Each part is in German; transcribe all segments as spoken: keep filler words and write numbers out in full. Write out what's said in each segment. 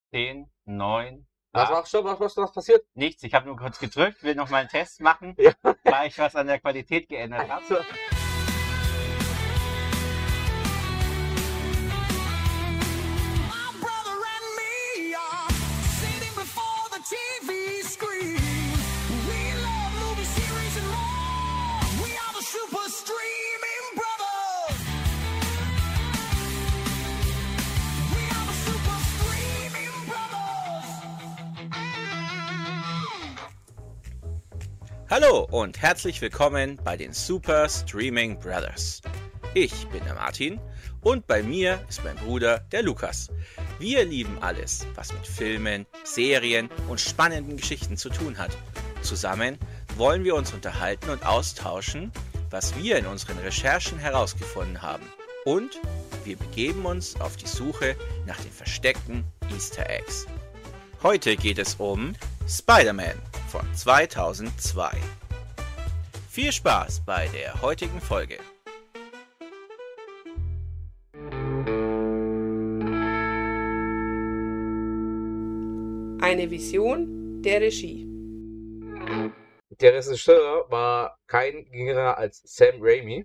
zehn, neun, Was acht. machst du? Was, was, was passiert? Nichts, ich habe nur kurz gedrückt, will noch mal einen Test machen, Ja. weil ich was an der Qualität geändert habe. Also, My brother and me are sitting before the T V screen. We love movie series and more. We are the super streaming brothers. We are the super streaming brothers. Hallo und herzlich willkommen bei den Super Streaming Brothers. Ich bin der Martin und bei mir ist mein Bruder, der Lukas. Wir lieben alles, was mit Filmen, Serien und spannenden Geschichten zu tun hat. Zusammen wollen wir uns unterhalten und austauschen, was wir in unseren Recherchen herausgefunden haben. Und wir begeben uns auf die Suche nach den versteckten Easter Eggs. Heute geht es um Spider-Man von zweitausendzwei. Viel Spaß bei der heutigen Folge. Eine Vision der Regie. der Regisseur war kein geringerer als Sam Raimi.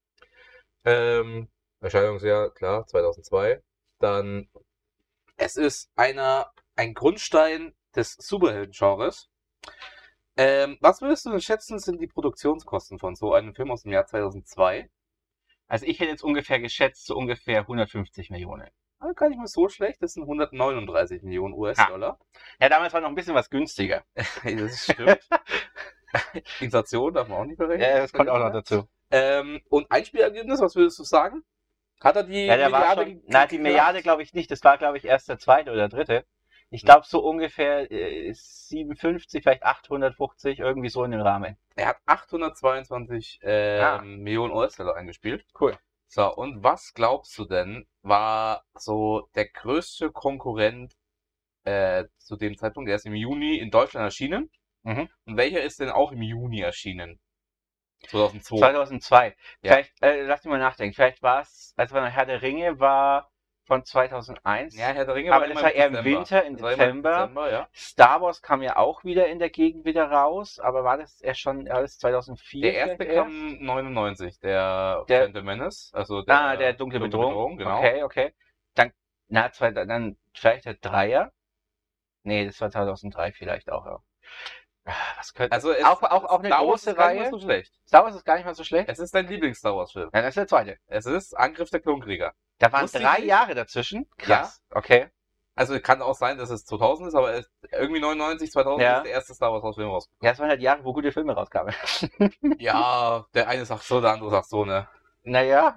Ähm, Erscheinungsjahr, klar, zweitausendzwei. Dann, es ist einer, ein Grundstein des Superhelden-Genres. Ähm, was würdest du denn schätzen, sind die Produktionskosten von so einem Film aus dem Jahr zweitausendzwei? Also ich hätte jetzt ungefähr geschätzt, so ungefähr hundertfünfzig Millionen. Ah, gar nicht mal so schlecht, das sind hundertneununddreißig Millionen U S-Dollar. Ja, damals war noch ein bisschen was günstiger. Das stimmt. Inflation darf man auch nicht berechnen. Ja, das kommt auch noch dazu. Ähm, und Einspielergebnis, was würdest du sagen? Hat er die Ja, der war Milliarde schon, ge- na, die geknackt? Milliarde glaube ich nicht. Das war, glaube ich, erst der zweite oder dritte. Ich glaube so ungefähr äh, siebenundfünfzig, vielleicht achthundertfünfzig, irgendwie so in dem Rahmen. Er hat achthundertzweiundzwanzig ähm, Ah. Millionen U S-Dollar eingespielt. Cool. So, und was glaubst du denn, war so der größte Konkurrent äh, zu dem Zeitpunkt? Der ist im Juni in Deutschland erschienen. Mhm. Und welcher ist denn auch im Juni erschienen? zweitausendzwei. zweitausendzwei. Ja. Vielleicht, äh, lass mich mal nachdenken. Vielleicht war es, also bei Herr der Ringe war von zweitausendeins. Ja, Herr der Ringe Aber war das immer war eher im Dezember. Winter, im Das war immer im Dezember. Dezember, ja. Star Wars kam ja auch wieder in der Gegend wieder raus, aber war das erst schon alles zweitausendvier? Der erste vielleicht kam neunundneunzig, der, Der- Phantom Menace, also der, Ah, der dunkle Bedrohung. genau. Okay, okay. Dann, na, zwei, dann vielleicht der Dreier. Nee, das war zweitausenddrei vielleicht auch, ja. Ah, Was könnte, Also es, auch, auch, auch eine Star Wars große ist gar nicht Reihe. mal so schlecht. Star Wars ist gar nicht mal so schlecht. Es ist dein Lieblings-Star Wars-Film. Ja, das ist der zweite. Es ist Angriff der Klonkrieger. Da waren Wusste ich drei nicht. Jahre dazwischen. Krass. Okay. Also kann auch sein, dass es zweitausend ist, aber es, irgendwie neunundneunzig, zweitausend Ja. ist der erste Star Wars-Film rausgekommen. Ja, es waren halt Jahre, wo gute Filme rauskamen. Ja, der eine sagt so, der andere sagt so, ne? Naja.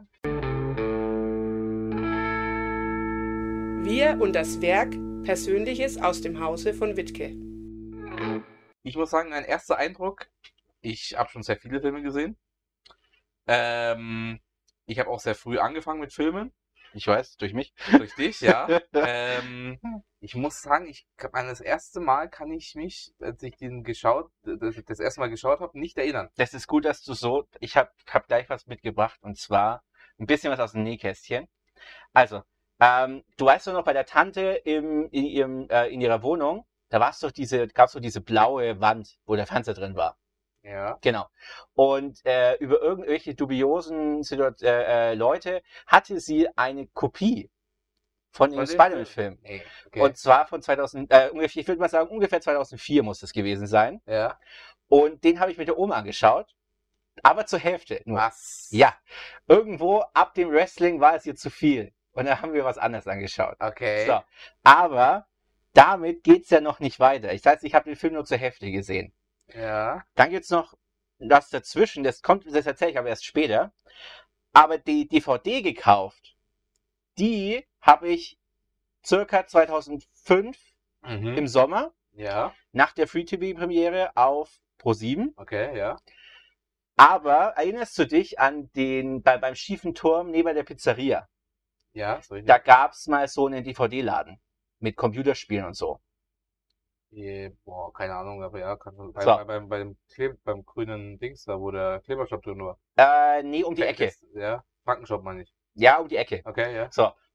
Wir und das Werk Persönliches aus dem Hause von Wittke. Ich muss sagen, mein erster Eindruck, ich habe schon sehr viele Filme gesehen. Ähm, ich habe auch sehr früh angefangen mit Filmen. Ich weiß, durch mich. Durch dich, ja. ähm, ich muss sagen, ich an das erste Mal kann ich mich, als ich den geschaut, das, das erste Mal geschaut habe, nicht erinnern. Das ist gut, dass du so, ich habe hab gleich was mitgebracht und zwar ein bisschen was aus dem Nähkästchen. Also, ähm, du weißt doch noch bei der Tante im, in, ihrem, äh, in ihrer Wohnung, da war's doch diese, gab's doch diese blaue Wand, wo der Fernseher drin war. Ja. Genau. Und äh, über irgendwelche dubiosen Situa- äh, äh, Leute hatte sie eine Kopie von dem Von dem Spider-Man-Film. Nee, okay. Und zwar von zweitausend, äh, ungefähr, ich würde mal sagen, ungefähr zweitausendvier muss es gewesen sein. ja. Und den habe ich mit der Oma angeschaut. Aber zur Hälfte nur. Was? Ja. Irgendwo ab dem Wrestling war es ihr zu viel. Und dann haben wir was anderes angeschaut. Okay. So. Aber damit geht's ja noch nicht weiter. Das heißt, ich habe den Film nur zur Hälfte gesehen. Ja. Dann gibt's noch was dazwischen. Das kommt, das erzähle ich aber erst später. Aber die D V D gekauft, die habe ich circa zweitausendfünf Mhm. im Sommer Ja. nach der Free-T V-Premiere auf ProSieben. Okay, ja. Aber erinnerst du dich an den, bei, beim schiefen Turm neben der Pizzeria? Ja, so ich Da gab's mal so einen D V D-Laden mit Computerspielen und so. Eh, boah, keine Ahnung, aber ja, kann schon. Bei, So. bei, beim, beim, Kleb, beim grünen Dings da, wo der Klebershop drin war. Äh, nee, um die Ecke. Ja, Frankenshop meine ich. Ja, um die Ecke. Okay, ja. So.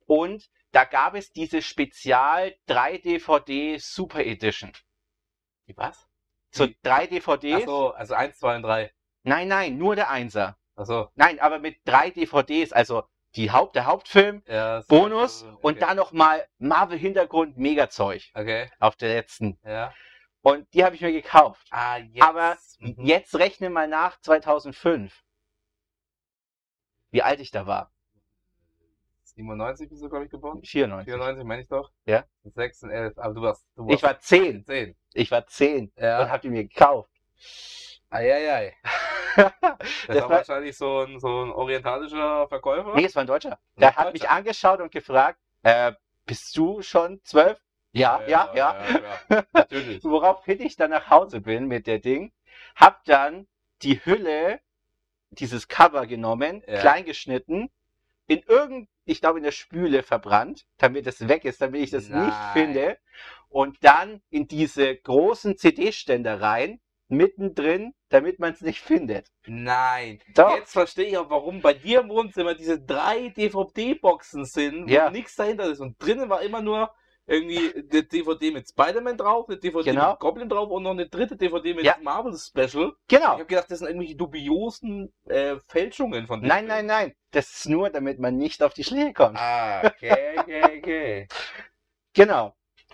Und da gab es diese Spezial drei D V D Super Edition. Wie was? So Wie? drei D V Ds? Achso, also eins, zwei und drei. Nein, nein, nur der Einser. Achso. Nein, aber mit drei D V Ds, also die Haupt, der Hauptfilm, Ja, so- Bonus okay. und dann nochmal Marvel-Hintergrund, Mega-Zeug Okay, auf der letzten. ja. Und die habe ich mir gekauft. Ah, jetzt. Aber Mhm. jetzt rechne mal nach zweitausendfünf. Wie alt ich da war. siebenundneunzig bist du, glaube ich, geboren. vierundneunzig. vierundneunzig, meine ich doch. Ja. sechs und elf, aber du warst, du Ich war zehn. zehn. Ich war zehn Ja. und habe die mir gekauft. Eieiei. das Das, war war, wahrscheinlich so ein, so ein orientalischer Verkäufer. nee, es war ein Deutscher. Der Ein hat mich Deutscher. angeschaut und gefragt, äh, bist du schon zwölf? Ja, ja, ja. ja, ja. Natürlich. Woraufhin ich dann nach Hause bin mit der Ding, hab dann die Hülle, dieses Cover genommen, Ja. klein geschnitten, in irgend, ich glaube in der Spüle verbrannt, damit es weg ist, damit ich das Nein. nicht finde, und dann in diese großen C D-Ständer rein, mittendrin, damit man es nicht findet. Nein. Doch. Jetzt verstehe ich auch, warum bei dir im Wohnzimmer diese drei D V D-Boxen sind, wo Ja. nichts dahinter ist. Und drinnen war immer nur irgendwie eine D V D mit Spider-Man drauf, eine D V D Genau. mit Goblin drauf und noch eine dritte D V D mit Ja. Marvel Special. Genau. Ich habe gedacht, das sind irgendwelche dubiosen äh, Fälschungen von dem Nein, Film. nein, nein. Das ist nur, damit man nicht auf die Schläge kommt. Ah, okay, okay, okay. Genau.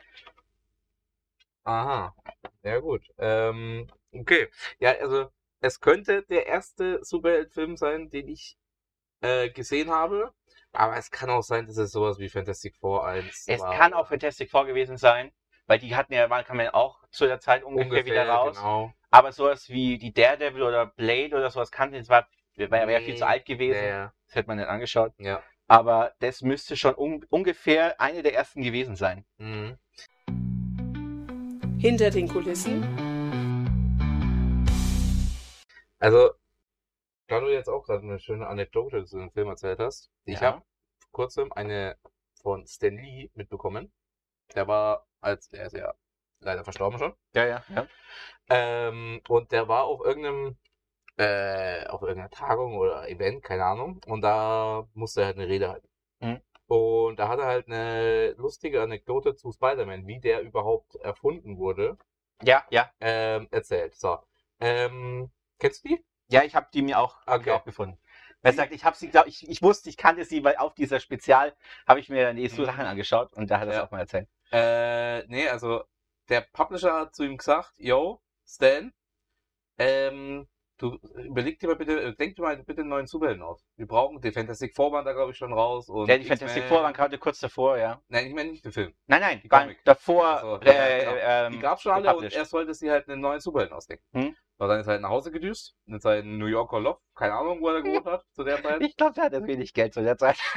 Aha. Ja, gut. Ähm, okay. Ja, also, es könnte der erste Superheldenfilm sein, den ich äh, gesehen habe. Aber es kann auch sein, dass es sowas wie Fantastic Four eins Es war. kann auch Fantastic Four gewesen sein, weil die hatten ja, wann kam ja auch zu der Zeit ungefähr, wieder raus. Genau. Aber sowas wie die Daredevil oder Blade oder sowas kannte ich, war, wäre wär viel Nee. zu alt gewesen. Ja, Das hätte man nicht angeschaut. ja. Aber das müsste schon un ungefähr eine der ersten gewesen sein. Mhm. Hinter den Kulissen Also, da du jetzt auch gerade eine schöne Anekdote zu dem Film erzählt hast, ich Ja. habe vor kurzem eine von Stan Lee mitbekommen. Der war, als er ist ja leider verstorben schon. Ja, ja, ja. Ähm, und der war auf irgendeinem, äh, auf irgendeiner Tagung oder Event, keine Ahnung. Und da musste er halt eine Rede halten. Mhm. Und da hat er halt eine lustige Anekdote zu Spider-Man, wie der überhaupt erfunden wurde, Ja, ja. ähm, erzählt. So. Ähm, kennst du die? Ja, ich habe die mir auch, hab Okay. ich auch gefunden. Er sagt, ich habe sie, glaub, ich, ich wusste, ich kannte sie, weil auf dieser Spezial habe ich mir die so Mhm. Sachen angeschaut und da hat er es Ja. auch mal erzählt. Äh, nee, also der Publisher hat zu ihm gesagt, yo, Stan, ähm, du überleg dir mal bitte, äh, denk dir mal bitte einen neuen Superhelden aus. Wir brauchen, die Fantastic Four waren da glaube ich schon raus. Und Ja, die Fantastic X-Men. Four waren gerade kurz davor, ja. Nein, ich meine nicht den Film. Nein, nein, Die waren Comic. davor, Also, äh, ja, genau. ähm, Die gab's schon alle und gepublished. er sollte sich halt einen neuen Superhelden ausdenken. Hm? So, dann ist er halt nach Hause gedüst, in seinem New Yorker Loft, keine Ahnung, wo er da gewohnt hat zu der Zeit. Ich glaube, der hatte wenig Geld zu der Zeit.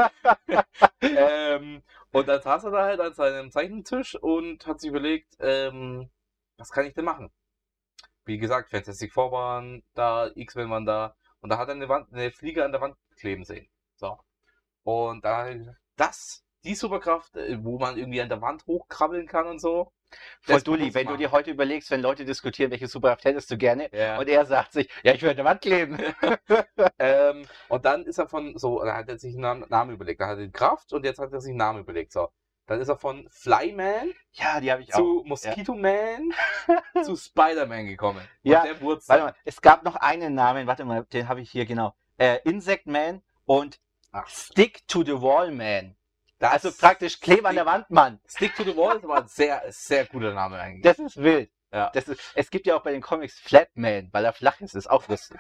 ähm, und dann saß er da halt an seinem Zeichentisch und hat sich überlegt, ähm, was kann ich denn machen? Wie gesagt, Fantastic Four waren da, X-Men waren da und da hat er eine, Wand, eine Fliege an der Wand kleben sehen. So. Und da hat er gesagt, das, die Superkraft, äh, wo man irgendwie an der Wand hochkrabbeln kann und so. Voll das Dulli, muss wenn du man. dir heute überlegst, wenn Leute diskutieren, welche Superkraft hättest du gerne, Ja. und er sagt sich, ja, ich will an der Wand kleben. ähm, und dann ist er von, so, da hat er sich einen Namen, Namen überlegt. Da hat er die Kraft und jetzt hat er sich einen Namen überlegt. So. Dann ist er von Flyman Ja, die habe ich auch. zu Mosquito Man zu Spider-Man gekommen. Und Ja, der wurde Warte mal, es gab noch einen Namen, warte mal, den habe ich hier genau. Äh, Insect Man und Ach. Stick to the Wall Man. das Also praktisch Kleb an der Wand, Mann. Stick to the Wall ist aber ein sehr, sehr guter Name eigentlich. Das ist wild. Ja. Das ist, es gibt ja auch bei den Comics Flatman, weil er flach ist, ist auch lustig.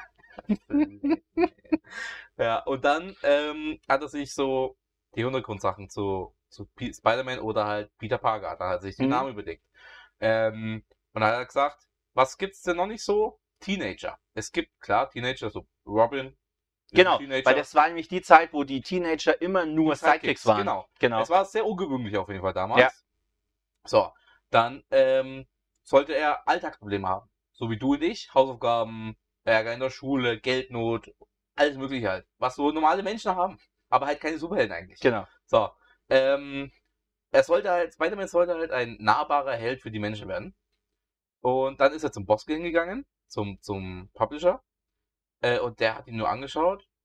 Ja, und dann ähm, hat er sich so die Hintergrundsachen zu, zu P- Spider-Man oder halt Peter Parker, hat er halt sich die Mhm. Namen überlegt. Ähm, und dann hat er gesagt, was gibt's denn noch nicht so? Teenager. Es gibt, klar, Teenager, so Robin. ist ein Genau, Teenager. weil das war nämlich die Zeit, wo die Teenager immer nur Die Sidekicks, Sidekicks waren. genau. genau. Es war sehr ungewöhnlich auf jeden Fall damals. Ja. So, dann ähm, sollte er Alltagsprobleme haben. So wie du und ich. Hausaufgaben, Ärger in der Schule, Geldnot, alles mögliche halt. Was so normale Menschen haben. Aber halt keine Superhelden eigentlich. Genau. So, ähm, er sollte halt, Spider-Man sollte halt ein nahbarer Held für die Menschen werden. Und dann ist er zum Boss hingegangen, zum, zum Publisher. Äh, und der hat ihn nur angeschaut.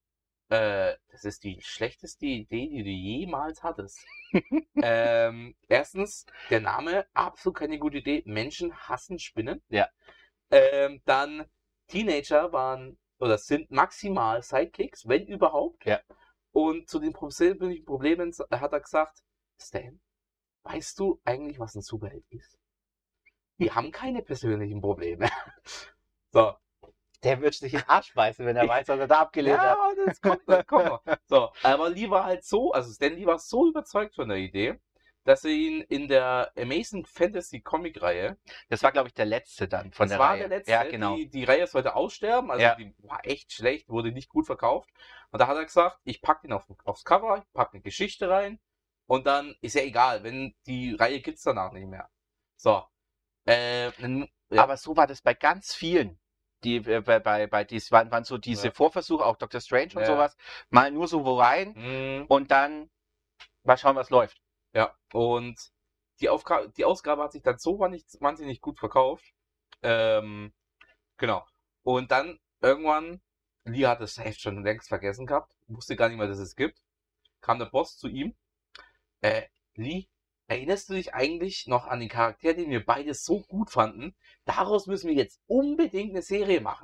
Äh, das ist die schlechteste Idee, die du jemals hattest. ähm, erstens, der Name, absolut keine gute Idee. Menschen hassen Spinnen. Ja. Ähm, dann, Teenager waren oder sind maximal Sidekicks, wenn überhaupt. Ja. Und zu den persönlichen Problemen hat er gesagt, Stan, weißt du eigentlich, was ein Superheld ist? Die haben keine persönlichen Probleme. So. Der wird sich in den Arsch beißen, wenn er weiß, was er da abgelehnt hat. Ja, das kommt, das kommt noch. So, aber Lee war halt so, also Stan Lee war so überzeugt von der Idee, dass er ihn in der Amazing Fantasy Comic-Reihe, Das war, glaube ich, der letzte dann von das der war Reihe. der letzte, Ja, genau. die, die Reihe sollte aussterben, also Ja. die war echt schlecht, wurde nicht gut verkauft. Und da hat er gesagt, ich pack den auf, aufs Cover, ich pack eine Geschichte rein und dann ist ja egal, wenn die Reihe gibt's danach nicht mehr. So. Äh, dann- ja. Aber so war das bei ganz vielen. Die, äh, bei, bei, bei dies waren, waren so diese Ja. Vorversuche, auch Doctor Strange und Ja. sowas, mal nur so wo rein Mm. und dann mal schauen, was läuft. Ja, und die, Aufga die Ausgabe hat sich dann so wahnsinnig, wahnsinnig gut verkauft. Ähm, genau. Und dann irgendwann, Lee hat das Heft schon längst vergessen gehabt, wusste gar nicht mehr, dass es gibt, kam der Boss zu ihm. Äh, Lee, erinnerst du dich eigentlich noch an den Charakter, den wir beide so gut fanden? Daraus müssen wir jetzt unbedingt eine Serie machen.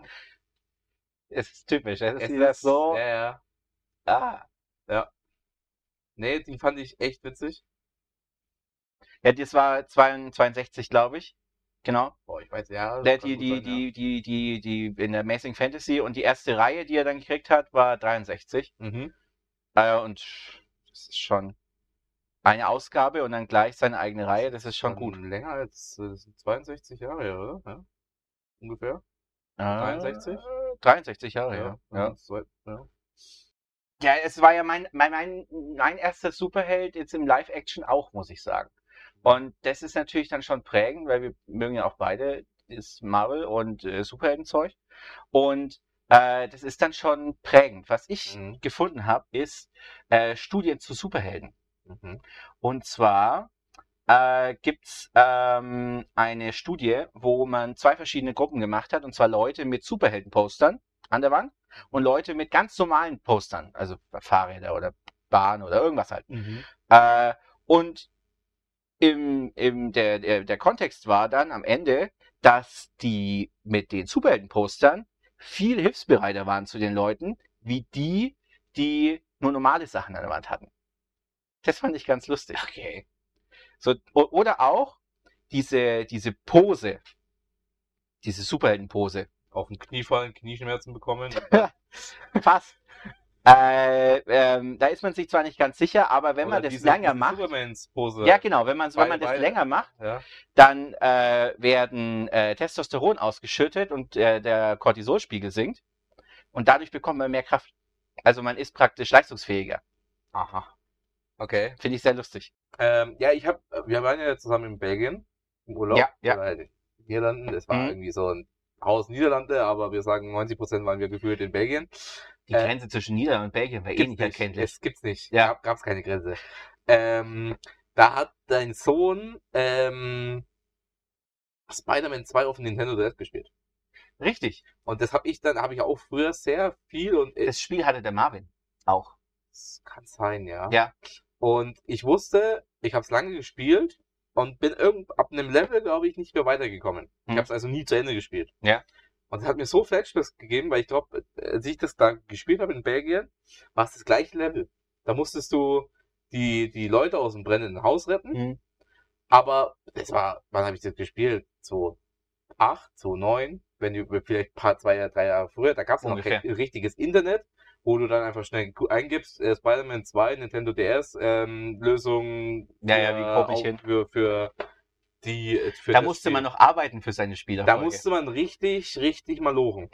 Es ist typisch. Es ist Es wieder ist- so. Ja, ja. Ah. Nee, die fand ich echt witzig. Ja, das war zweiundsechzig, glaube ich. Genau. Boah, ich weiß, ja. das Der, kann die, gut die, sein, ja. die, die, die, die in der Amazing Fantasy und die erste Reihe, die er dann gekriegt hat, war dreiundsechzig. Mhm. Äh, und das ist schon eine Ausgabe und dann gleich seine eigene Reihe. Das ist schon Dann gut. Länger als äh, das sind zweiundsechzig Jahre, oder? Ja. Ungefähr. Äh, dreiundsechzig? dreiundsechzig Jahre, ja. Ja, Ja. zwei- ja. ja es war ja mein, mein, mein, mein erster Superheld jetzt im Live-Action auch, muss ich sagen. Und das ist natürlich dann schon prägend, weil wir mögen ja auch beide das Marvel und äh, Superheldenzeug. Und äh, das ist dann schon prägend. Was ich Mhm. gefunden habe, ist äh, Studien zu Superhelden. Mhm. Und zwar äh, gibt's ähm, eine Studie, wo man zwei verschiedene Gruppen gemacht hat, und zwar Leute mit Superhelden-Postern an der Wand und Leute mit ganz normalen Postern, also Fahrräder oder Bahn oder irgendwas halt. Mhm. Äh, und im, im, der, der, der Kontext war dann am Ende, dass die mit den Superhelden-Postern viel hilfsbereiter waren zu den Leuten, wie die, die nur normale Sachen an der Wand hatten. Das fand ich ganz lustig. Okay. So, o- oder auch diese, diese Pose, diese Superheldenpose. Auf den Knie fallen, Knieschmerzen bekommen. Fast. Äh, ähm, da ist man sich zwar nicht ganz sicher, aber wenn man Oder das diese- länger diese macht, Supermans Pose. ja genau, wenn man, wenn Weil- man das weil- länger macht, Ja. dann äh, werden äh, Testosteron ausgeschüttet und äh, der Cortisolspiegel sinkt und dadurch bekommt man mehr Kraft. Also man ist praktisch leistungsfähiger. Aha. Okay. Finde ich sehr lustig. Ähm, ja, ich hab, wir waren ja zusammen in Belgien im Urlaub. Ja, ja. Oder halt in den Niederlanden. Das war Mhm. irgendwie so ein Haus Niederlande, aber wir sagen neunzig Prozent waren wir gefühlt in Belgien. Die Äh, Grenze zwischen Niederlande und Belgien wäre eh Gibt's nicht nicht. erkenntlich. Es gibt's nicht. Ja. Gab, gab's keine Grenze. Ähm, da hat dein Sohn ähm, Spider-Man zwei auf dem Nintendo D S gespielt. Richtig. Und das habe ich dann, habe ich auch früher sehr viel und äh, Das Spiel hatte der Marvin auch. es kann sein, ja. Ja. Und ich wusste, ich habe es lange gespielt und bin irgend ab einem Level, glaube ich, nicht mehr weitergekommen. Ich Hm. habe es also nie zu Ende gespielt. Ja. Und es hat mir so Flashbacks gegeben, weil ich glaube, als ich das da gespielt habe in Belgien, war es das gleiche Level. Da musstest du die, die Leute aus dem brennenden Haus retten. Mhm. Aber das war, wann habe ich das gespielt? So acht, so neun, wenn du vielleicht ein paar, zwei, drei Jahre früher, da gab es noch Ungefähr. kein richtiges Internet, wo du dann einfach schnell gu- eingibst, äh, Spider-Man zwei, Nintendo D S, ähm, Lösung Ja, ja, wie komm ich auch hin? für, für die, äh, für Da das musste Spiel. man noch arbeiten für seine Spieler. Da musste man richtig, richtig mal lochen.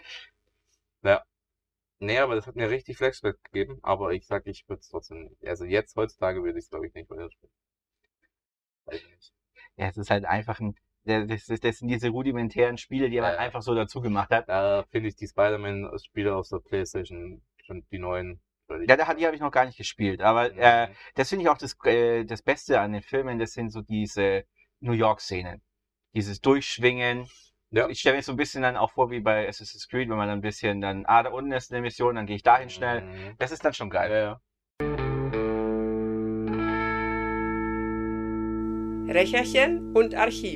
Ja. Nee, aber das hat mir richtig Flashback gegeben, aber ich sag, ich würde es trotzdem, also jetzt, heutzutage würde ich es glaube ich nicht weiter spielen. Weiß ich nicht. Ja, es ist halt einfach ein, das, das, das sind diese rudimentären Spiele, die man Ja. einfach so dazu gemacht hat. Da finde ich die Spider-Man-Spiele auf der Playstation schon die neuen. völlig- Ja, da hat- die habe ich noch gar nicht gespielt, aber Mhm. äh, das finde ich auch das, äh, das Beste an den Filmen, das sind so diese New York-Szenen. Dieses Durchschwingen Ja. Ich stelle mir so ein bisschen dann auch vor, wie bei Assassin's Creed, wenn man dann ein bisschen dann, ah, da unten ist eine Mission, dann gehe ich dahin schnell. Mhm. Das ist dann schon geil. Ja, ja. Recherchen und Archiv.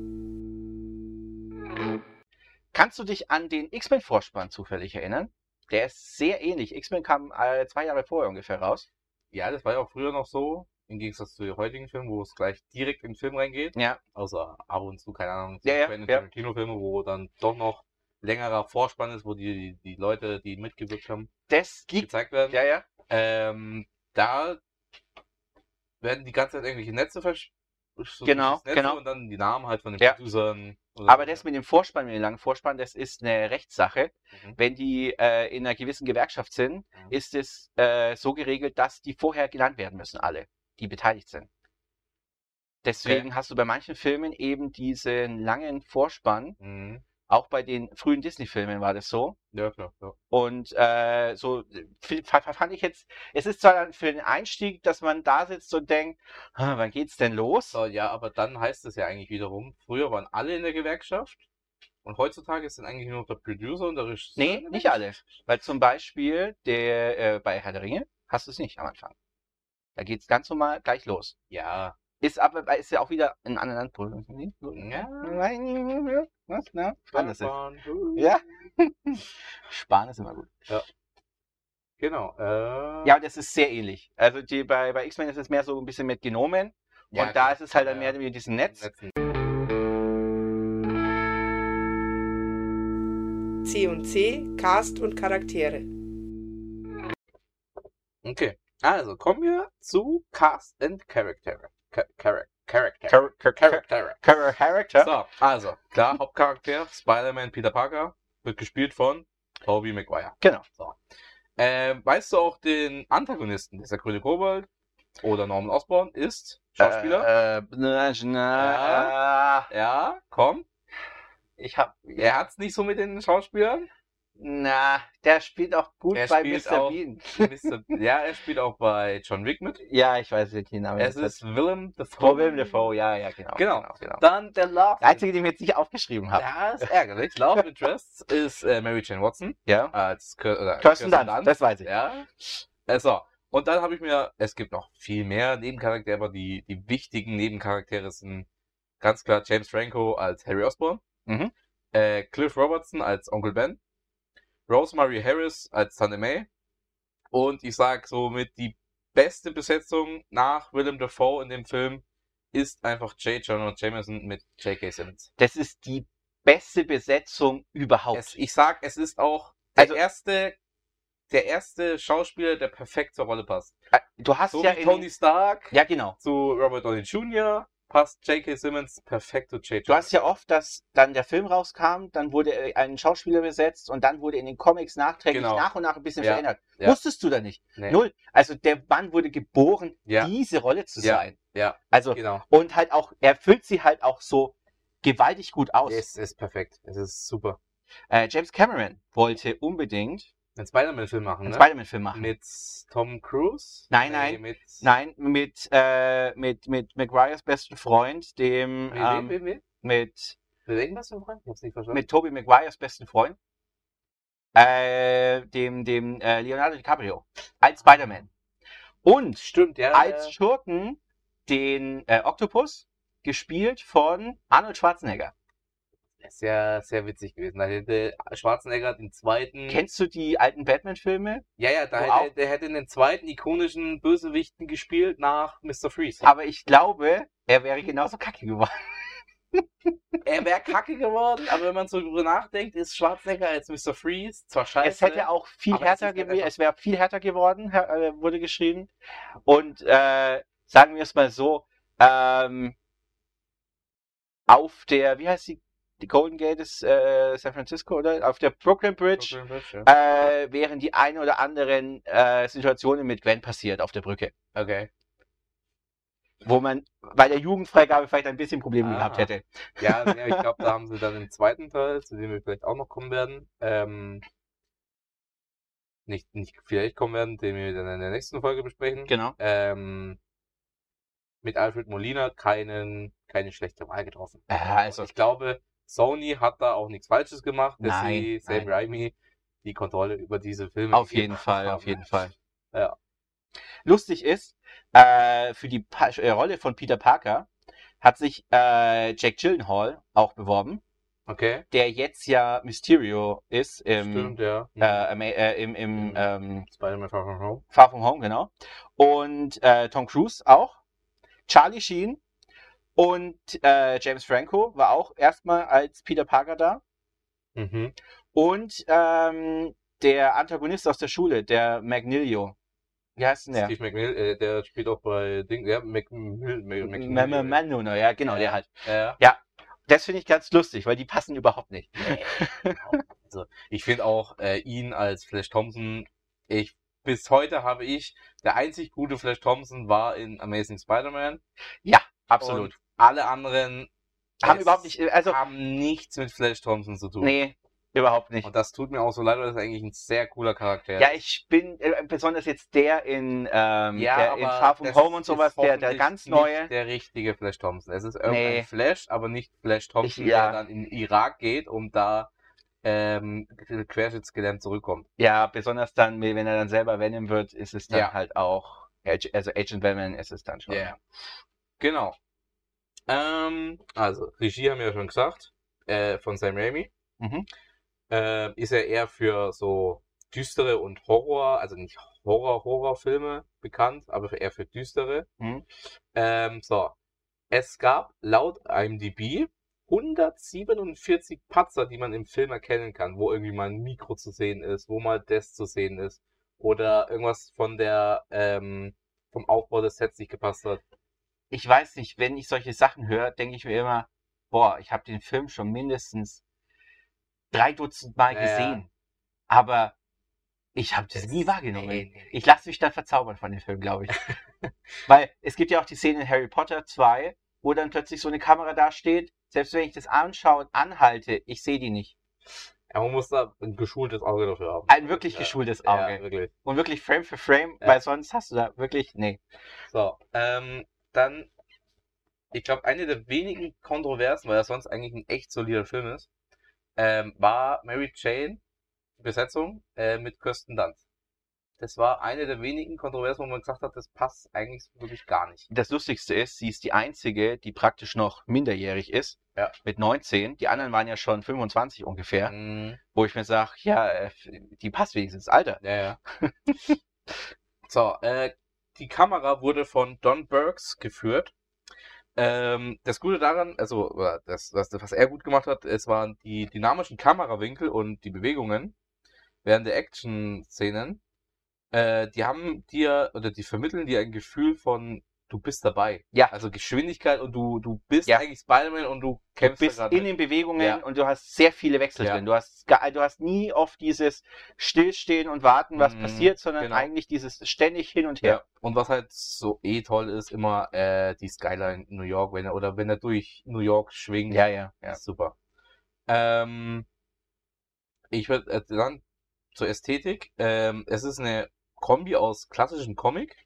Kannst du dich an den X-Men-Vorspann zufällig erinnern? Der ist sehr ähnlich. X-Men kam äh, zwei Jahre vorher ungefähr raus. Ja, das war ja auch früher noch so, im Gegensatz zu den heutigen Filmen, wo es gleich direkt in den Film reingeht. Ja. Außer ab und zu, keine Ahnung, Ja, ja, Quentin ja. Tarantino-Filme, wo dann doch noch längerer Vorspann ist, wo die, die, die Leute, die mitgewirkt haben, Das gibt. gezeigt werden. Ja, ja. Ähm, da werden die ganze Zeit irgendwelche Netze versch... so Genau, Netze genau. Und dann die Namen halt von den Ja. Producern. oder Aber so. das mit dem Vorspann, mit dem langen Vorspann, das ist eine Rechtssache. Mhm. Wenn die äh, in einer gewissen Gewerkschaft sind, Mhm. ist es äh, so geregelt, dass die vorher genannt werden müssen, alle, die beteiligt sind. Deswegen hast du bei manchen Filmen eben diesen langen Vorspann. Mhm. Auch bei den frühen Disney-Filmen war das so. Ja, klar, ja. Und äh, so f- f- fand ich jetzt, es ist zwar dann für den Einstieg, dass man da sitzt und denkt, "Ah, wann geht's denn los? So, ja, aber dann heißt es ja eigentlich wiederum, früher waren alle in der Gewerkschaft und heutzutage sind eigentlich nur noch der Producer und der Regisseur. Nee, in der nicht alle. Weil zum Beispiel der äh, bei Herr der Ringe hast du es nicht am Anfang. Da geht's ganz normal gleich los. Ja. Ist aber ist ja auch wieder in anderen Landproduktionen. Ja. Was? Na? Anders ist. Fahren. Ja. Sparen ist immer gut. Genau. Äh, Ja, das ist sehr ähnlich. Also die, bei, bei X-Men ist es mehr so ein bisschen mit Genomen. ja, und da klar. ist es halt dann Ja. mehr mit diesem Netz. Netzen. C und C, Cast und Charaktere. Okay. Also, kommen wir zu Cast and Character. Cha- Char- Character. Char Char Char Character. Char Character. So, also, klar, Hauptcharakter, Spider-Man Peter Parker, wird gespielt von Tobey Maguire. Genau. So. Ähm, weißt du auch den Antagonisten, dieser grüne Kobold oder Norman Osborn, ist Schauspieler? Äh, äh, na, na, Ja, komm. Ich hab. Er hat's nicht so mit den Schauspielern. Na, der spielt auch gut Er bei spielt Mister auch- Bean. Mister Ja, er spielt auch bei John Wick mit. Ja, ich weiß nicht den Namen. Es jetzt. ist Willem Dafoe. Vor Willem Dafoe, ja, ja, genau. Genau. genau, genau. Dann der Love. Der einzige, den ich jetzt nicht aufgeschrieben habe. Ja, ist ärgerlich. Love Interest ist äh, Mary Jane Watson Ja. als Kir oder Kirsten Dunst, das weiß ich. Ja. Äh, so. Und dann habe ich mir, es gibt noch viel mehr Nebencharaktere, aber die, die wichtigen Nebencharaktere sind ganz klar James Franco als Harry Osborn, Mhm. äh, Cliff Robertson als Onkel Ben, Rosemary Harris als Tante May und ich sag somit die beste Besetzung nach Willem Dafoe in dem Film ist einfach J. Jonah Jameson mit J K. Simmons. Das ist die beste Besetzung überhaupt. Es, ich sag, es ist auch der Also- erste, der erste Schauspieler, der perfekt zur Rolle passt. Äh, du hast So ja wie in, Tony Stark Ja, genau. zu Robert Downey Junior passt J K. Simmons perfekt zu J. Du hast ja oft, dass dann der Film rauskam, dann wurde äh, ein Schauspieler besetzt und dann wurde in den Comics nachträglich Genau. nach und nach ein bisschen Ja, verändert. ja. Wusstest du da nicht? Nee. Null. Also der Mann wurde geboren, Ja. diese Rolle zu Ja. sein. Ja, Also, genau. und halt auch, er füllt sie halt auch so gewaltig gut aus. Es ist perfekt. Es ist super. Äh, James Cameron wollte unbedingt Einen Spider-Man-Film machen, einen ne? Spider-Man-Film machen. Mit Tom Cruise? Nein, Nee, nein. Mit, Nein, mit, äh, mit, mit Maguires besten Freund, dem, Mit, ähm, mit, mit, mit, mit irgendwas für ein Freund? Ich hab's nicht verstanden. mit Tobey Maguires besten Freund, äh, dem, dem äh, Leonardo DiCaprio, als Spider-Man. Und Stimmt, ja. als äh, Schurken den äh, Octopus, gespielt von Arnold Schwarzenegger. ist ja sehr witzig gewesen. Da hätte Schwarzenegger den zweiten. Kennst du die alten Batman-Filme? Ja, ja, da Wo hätte, auch- der hätte den zweiten ikonischen Bösewichten gespielt nach Mister Freeze. Aber ich glaube, er wäre genauso kacke geworden. Er wäre kacke geworden, aber wenn man so drüber nachdenkt, ist Schwarzenegger als Mister Freeze zwar scheiße. Es hätte auch viel aber es härter ist halt gewesen, einfach- es wäre viel härter geworden, her- äh, wurde geschrieben. Und äh, sagen wir es mal so, ähm, auf der, wie heißt die, die Golden Gate ist äh, San Francisco, oder? Auf der Brooklyn Bridge Brooklyn Bridge, ja. äh, wären die ein oder anderen äh, Situationen mit Gwen passiert auf der Brücke. Okay. Wo man bei der Jugendfreigabe vielleicht ein bisschen Probleme Ah. gehabt hätte. Ja, ja, ich glaube, da haben sie dann im zweiten Teil, zu dem wir vielleicht auch noch kommen werden, ähm, nicht, nicht vielleicht kommen werden, den wir dann in der nächsten Folge besprechen, Genau. ähm, mit Alfred Molina keinen, keine schlechte Wahl getroffen. Äh, also, Ich glaube, Sony hat da auch nichts Falsches gemacht, dass Nein, sie Sam nein. Raimi die Kontrolle über diese Filme Auf gegeben jeden Fall, haben. auf jeden Fall. Ja. Lustig ist, äh, für die pa äh, Rolle von Peter Parker hat sich äh, Jake Gyllenhaal auch beworben, Okay. der jetzt ja Mysterio ist im, Stimmt, ja. äh, Ama- äh, im, im Mhm. ähm, Spider-Man Far From Home. Far From Home, genau. Und äh, Tom Cruise auch. Charlie Sheen und äh, James Franco war auch erstmal als Peter Parker da. Mhm. Und ähm, der Antagonist aus der Schule, der Magnilio. Wie heißt denn der? Steve McNeil, äh, der spielt auch bei Ding, ja, McNeil, McNeil. Mama Manu, ja, genau, Ja. der halt. Ja. Ja, das finde ich ganz lustig, weil die passen überhaupt nicht. Also, ich finde auch äh, ihn als Flash Thompson, ich bis heute habe ich, der einzig gute Flash Thompson war in Amazing Spider-Man. Ja, absolut. Und alle anderen Haben es überhaupt nicht, also, haben nichts mit Flash Thompson zu tun. nee, überhaupt nicht. Und das tut mir auch so leid, weil das eigentlich ein sehr cooler Charakter Ja, ist. ich bin, äh, besonders jetzt der in, ähm, Ja, der in aber Far From das Home und ist sowas, der, der hoffentlich ganz nicht neue. der richtige Flash Thompson. Es ist irgendein Nee. Flash, aber nicht Flash Thompson, Ich- ja. der dann in den Irak geht und da ähm, querschnittsgelähmt zurückkommt. Ja, besonders dann, wenn er dann selber Venom wird, ist es dann Ja. halt auch, Ag- also Agent Venom ist es dann schon. Ja. Genau. Ähm, also, Regie haben wir ja schon gesagt, äh, von Sam Raimi. Mhm. Äh, ist er eher für so düstere und Horror, also nicht Horror-Horror-Filme bekannt, aber eher für düstere. Mhm. Ähm, so. Es gab laut IMDb hundertsiebenundvierzig Patzer, die man im Film erkennen kann, wo irgendwie mal ein Mikro zu sehen ist, wo mal das zu sehen ist. Oder irgendwas von der, ähm, vom Aufbau des Sets nicht gepasst hat. Ich weiß nicht, wenn ich solche Sachen höre, denke ich mir immer, boah, ich habe den Film schon mindestens drei Dutzend Mal Ja, gesehen. Aber ich habe das Das- nie wahrgenommen. nee, nee. Ich lasse mich dann verzaubern von dem Film, glaube ich. Weil es gibt ja auch die Szene in Harry Potter zwei, wo dann plötzlich so eine Kamera da steht. Selbst wenn ich das anschaue und anhalte, ich sehe die nicht. Ja, man muss da ein geschultes Auge dafür haben. Ein wirklich Ja, geschultes Ja, Auge. wirklich. Und wirklich Frame für Frame, Ja. weil sonst hast du da wirklich, nee. So, ähm, dann, ich glaube, eine der wenigen Kontroversen, weil er sonst eigentlich ein echt solider Film ist, ähm, war Mary Jane, die Besetzung, äh, mit Kirsten Dunst. Das war eine der wenigen Kontroversen, wo man gesagt hat, das passt eigentlich wirklich gar nicht. Das Lustigste ist, sie ist die einzige, die praktisch noch minderjährig ist, Ja. mit neunzehn. Die anderen waren ja schon fünfundzwanzig ungefähr, Mhm. wo ich mir sage, ja, äh, die passt wenigstens ins Alter. Ja, ja. So, äh, die Kamera wurde von Don Burks geführt. Ähm, das Gute daran, also oder das, was, was er gut gemacht hat, es waren die dynamischen Kamerawinkel und die Bewegungen während der Action-Szenen. Äh, die haben dir, oder die vermitteln dir ein Gefühl von, du bist dabei. Ja. Also Geschwindigkeit und du, du bist Ja. eigentlich Spider-Man und du Du kämpfst da bist grad in mit. den Bewegungen Ja. und du hast sehr viele Wechsel Ja. drin. Du hast, ga- du hast nie oft dieses Stillstehen und warten, was Mhm, passiert, sondern genau. eigentlich dieses ständig hin und her. Ja, und was halt so eh toll ist, immer äh, die Skyline in New York, wenn er, oder wenn er durch New York schwingt. Ja, ja, ja. Ist super. Ähm, ich würde äh, dann zur Ästhetik. Ähm, es ist eine Kombi aus klassischem Comic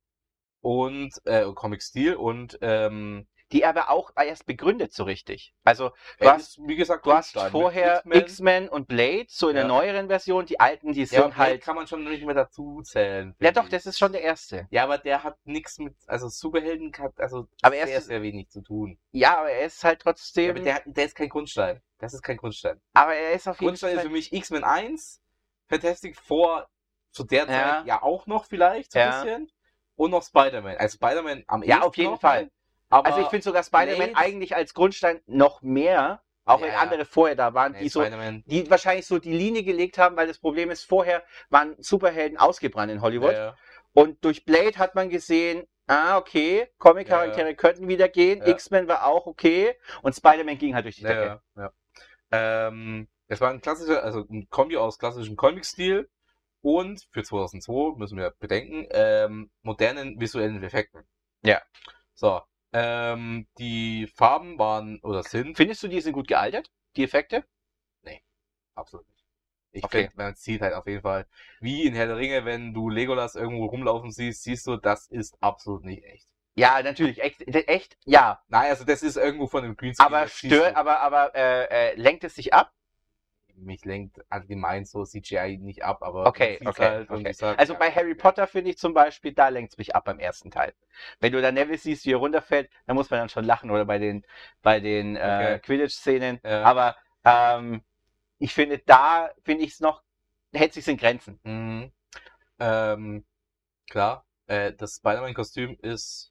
und äh, Comic-Stil und ähm, Die aber auch erst begründet so richtig. Also du er hast, ist, wie gesagt, du hast Grundstein mit vorher X-Men. X-Men und Blade, so in der Ja. neueren Version. Die alten, die Ja, sind und Blade halt... kann man schon nicht mehr dazu zählen. Ja finde doch, ich. das ist schon der erste. Ja, aber der hat nichts mit, also Superhelden hat also Aber er sehr, ist- sehr wenig zu tun. Ja, aber er ist halt Ja, trotzdem... aber der, hat- der ist kein Grundstein. Das ist kein Grundstein. aber er ist auf jeden Grundstein ist Fall... für mich X-Men eins, Fantastic Four zu der Zeit Ja. ja, auch noch vielleicht so ein Ja. bisschen und noch Spider-Man. Also Spider-Man am Ja, ehesten auf jeden noch, Fall. Aber Also ich finde sogar Spider-Man Blade- eigentlich als Grundstein noch mehr, auch Ja, wenn ja. andere vorher da waren, nee, die so, Spider-Man, die wahrscheinlich so die Linie gelegt haben, weil das Problem ist, vorher waren Superhelden ausgebrannt in Hollywood. ja, ja. Und durch Blade hat man gesehen, ah, okay, Comic-Charaktere Ja, könnten wieder gehen, Ja. X-Men war auch okay und Spider-Man ging halt durch die Decke. Ja, ja. Ähm, es war ein klassischer, also ein Kombi aus klassischem Comic-Stil und für zweitausendzwei müssen wir bedenken, ähm, modernen visuellen Effekten. Ja. So, ähm, die Farben waren oder sind Findest du, die sind gut gealtert, die Effekte? absolut nicht. Ich Okay. finde, man sieht halt auf jeden Fall, wie in Herr der Ringe, wenn du Legolas irgendwo rumlaufen siehst, siehst du, das ist absolut nicht echt. Ja, natürlich, echt, echt, ja. Nein, also das ist irgendwo von dem Greenscreen. Aber das siehst stört, du. aber, aber äh, äh, lenkt es sich ab? Mich lenkt allgemein so C G I nicht ab, aber Okay, man sieht's okay, halt und okay. ich sag, Also ja, bei Harry okay. Potter finde ich zum Beispiel, da lenkt es mich ab beim ersten Teil. Wenn du da Neville siehst, wie er runterfällt, dann muss man dann schon lachen oder bei den, bei den äh, Okay. Quidditch-Szenen. Ja. Aber ähm, ich finde, da finde ich es noch, hält sich's in Grenzen. Mhm. Ähm, klar, äh, das Spider-Man-Kostüm ist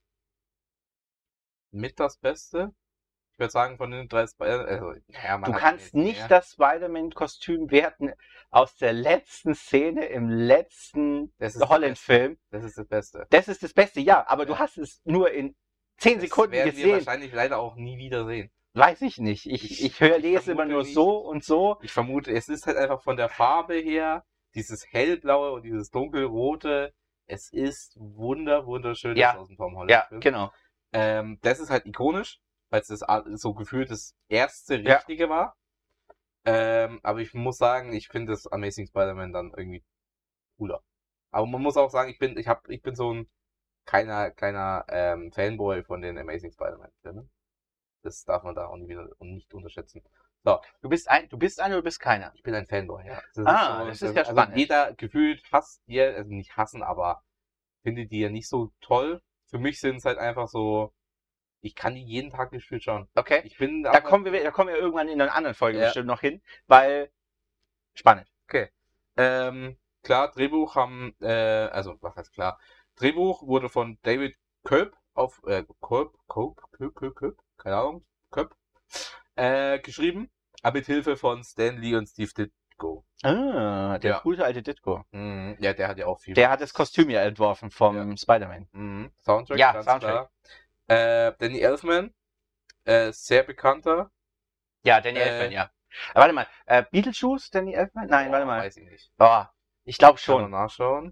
mit das Beste. Ich würde sagen, von den drei Spider-Man, also, ja, man Du hat kannst jetzt nicht mehr. das Spider-Man-Kostüm werten aus der letzten Szene im letzten Das ist das Holland-Film. Das ist das Beste. Das ist das Beste, ja, aber du Ja. hast es nur in zehn Das Sekunden werden wir gesehen. wahrscheinlich leider auch nie wieder sehen. Weiß ich nicht. Ich, Ich- ich, höre, ich lese immer vermute nur nicht. so und so. Ich vermute, es ist halt einfach von der Farbe her, dieses hellblaue und dieses dunkelrote, es ist wunder, wunderschön Ja. das aus dem Tom Holland Ja, Film. genau. Ähm, das ist halt ikonisch, weil es das a- so gefühlt das erste Ja. Richtige war. Ähm, aber ich muss sagen, ich finde das Amazing Spider-Man dann irgendwie cooler. Aber man muss auch sagen, ich bin, ich hab, ich bin so ein kleiner, kleiner ähm, Fanboy von den Amazing Spider-Man-Filmen. Das darf man da auch nie wieder und nicht unterschätzen. So, Du bist ein, du bist einer, du bist keiner. ich bin ein Fanboy, ja. Das Ah, das ist ja also spannend. jeder gefühlt hasst die, also nicht hassen, aber findet die ja nicht so toll. Für mich sind es halt einfach so, ich kann die jeden Tag gespielt schauen. Okay. Ich bin Da aber- kommen wir, da kommen wir irgendwann in einer anderen Folge Ja. bestimmt noch hin, weil spannend. Okay. Ähm, klar, Drehbuch haben, äh, also was heißt klar? Drehbuch wurde von David Koepp auf, äh, Koepp, Koepp, Koepp, Koepp, Koepp, keine Ahnung, Koepp, äh, geschrieben, aber mit Hilfe von Stan Lee und Steve Ditko. Ah, der Ja. gute alte Ditko. Mhm. Ja, der hat ja auch viel. Der hat das Kostüm ja entworfen vom Spider-Man. Mhm. Soundtrack, Ja, ganz Soundtrack. klar. Äh, Danny Elfman, äh, sehr bekannter. Ja, Danny Äh, Elfman, ja. Aber warte mal, äh, Beetlejuice, Danny Elfman? Nein, Boah, warte mal. Weiß ich nicht. Oh, ich glaube Schon mal schon. nachschauen.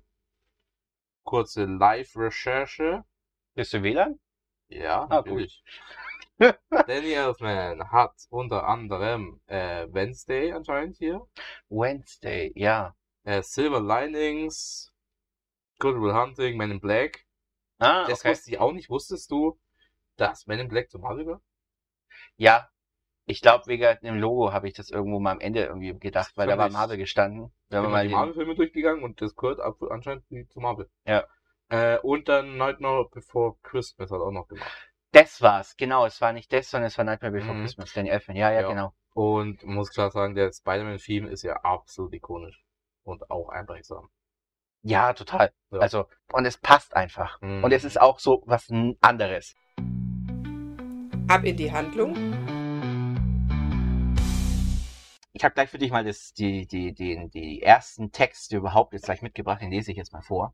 Kurze Live-Recherche. Bist du W L A N? Ja, Ah, natürlich. Danny Elfman hat unter anderem äh, Wednesday anscheinend hier, Wednesday, ja. äh, Silver Linings, Good Will Hunting, Men in Black. Ah, Das okay. wusste ich auch nicht. Wusstest du, dass Men in Black zum Mario gehört? Ja, ich glaube, wegen dem Logo habe ich das irgendwo mal am Ende irgendwie gedacht, weil da war Völlig. Marvel gestanden. Wenn Ich man bin mal mal die den, Marvel-Filme durchgegangen und das gehört ab, anscheinend wie zu Marvel. Ja. Äh, und dann Nightmare Before Christmas hat auch noch gemacht. das war's, genau, es war nicht das, sondern es war Nightmare Before Mhm. Christmas, Danny Elfman. Ja, ja, Ja. genau. Und muss klar sagen, der Spider-Man-Theme ist ja absolut ikonisch. Und auch einprägsam. Ja, total. Ja. Also, und es passt einfach. Mhm. Und es ist auch so was n- anderes. Ab in die Handlung. Ich habe gleich für dich mal das, die, die, die, die ersten Texte überhaupt jetzt gleich mitgebracht, den lese ich jetzt mal vor.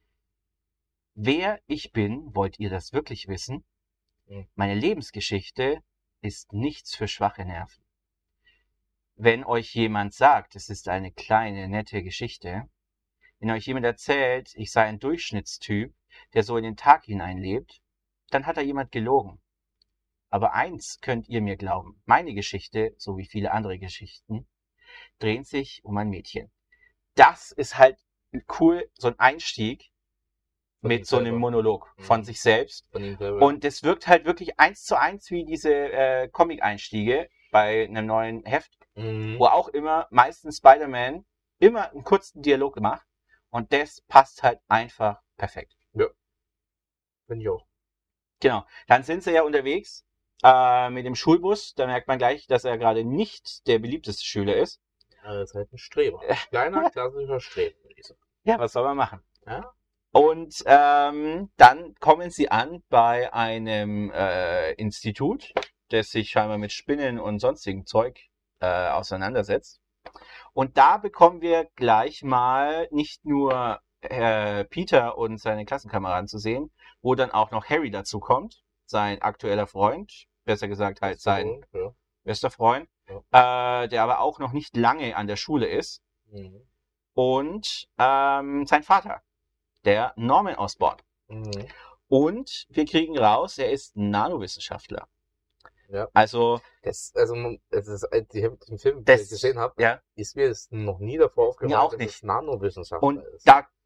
Wer ich bin, wollt ihr das wirklich wissen? Mhm. Meine Lebensgeschichte ist nichts für schwache Nerven. Wenn euch jemand sagt, es ist eine kleine, nette Geschichte, wenn euch jemand erzählt, ich sei ein Durchschnittstyp, der so in den Tag hineinlebt, dann hat da jemand gelogen. Aber eins könnt ihr mir glauben, meine Geschichte, so wie viele andere Geschichten, drehen sich um ein Mädchen. Das ist halt cool, so ein Einstieg Von ihm mit so einem selber. Monolog Mhm. von sich selbst. Von ihm selber. Und es wirkt halt wirklich eins zu eins wie diese äh, Comic-Einstiege bei einem neuen Heft, Mhm. wo auch immer meistens Spider-Man immer einen kurzen Dialog gemacht und das passt halt einfach perfekt. Finde ich auch. Genau. Dann sind sie ja unterwegs äh, mit dem Schulbus. Da merkt man gleich, dass er gerade nicht der beliebteste Schüler ist. Ja, das ist halt ein Streber. Kleiner, klassischer Streber, würde ich sagen. Ja, was soll man machen? Ja? Und ähm, dann kommen sie an bei einem äh, Institut, das sich scheinbar mit Spinnen und sonstigem Zeug äh, auseinandersetzt. Und da bekommen wir gleich mal nicht nur äh, Peter und seine Klassenkameraden zu sehen, wo dann auch noch Harry dazu kommt, sein aktueller Freund, besser gesagt halt sein Ja. bester Freund, äh, der aber auch noch nicht lange an der Schule ist, Mhm. und ähm, sein Vater, der Norman Osborn. Mhm. Und wir kriegen raus, er ist Nanowissenschaftler. Ja. Also, Das, also, man- es ist, als ich den Film Das- gesehen habe, ja. ist mir das noch nie davor aufgefallen, Mir auch dass nicht. es Nanowissenschaftler Und ist. da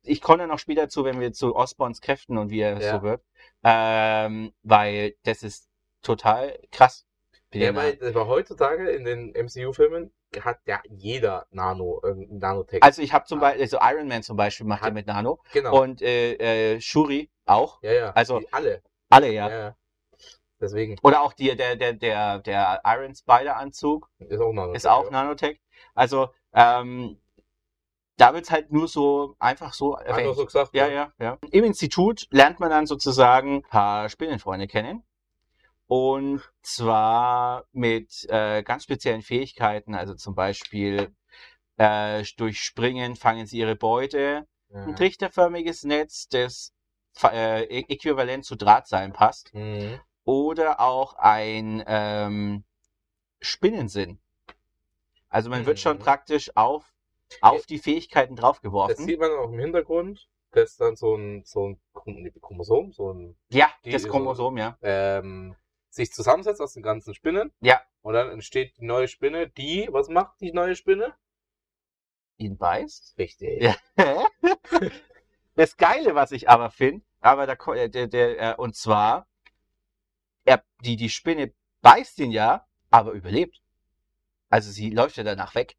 ich komme dann noch später zu, wenn wir zu Osborns Kräften und wie er Ja. so wird. Ähm, weil das ist total krass. Ja, weil das war heutzutage in den M C U-Filmen hat ja jeder Nano, irgendein Nanotech. Also ich habe zum Ah. Beispiel, also Iron Man zum Beispiel macht ja Hat- mit Nano. genau. Und äh, äh, Shuri auch. ja, ja. also- Die alle. Alle, ja. Ja. ja. Deswegen Oder auch die, der, der, der, der Iron Spider-Anzug ist auch Nanotech. ist auch ja. Nanotech. Also, ähm, da wird's halt nur so einfach so Einfach erwähnt. so gesagt. Ja, ja, ja. Im Institut lernt man dann sozusagen ein paar Spinnenfreunde kennen. Und zwar mit äh, ganz speziellen Fähigkeiten, also zum Beispiel äh, durch Springen fangen sie ihre Beute. Ja. Ein trichterförmiges Netz, das äh, äquivalent zu Drahtseilen passt. Mhm. Oder auch ein ähm, Spinnensinn. Also man wird schon Mhm. praktisch auf, auf die Fähigkeiten Das draufgeworfen. sieht man auch im Hintergrund. Das ist dann so ein, so ein Chrom- Chromosom, so ein, Ja, die das ist Chromosom, ja. ähm, sich zusammensetzt aus den ganzen Spinnen. Ja. Und dann entsteht die neue Spinne, die, was macht die neue Spinne? Ihn beißt. Richtig. Ja. Das Geile, was ich aber finde, aber da, ko- äh, der, der, äh, und zwar, er, die, die Spinne beißt ihn ja, aber überlebt. Also sie läuft ja danach weg.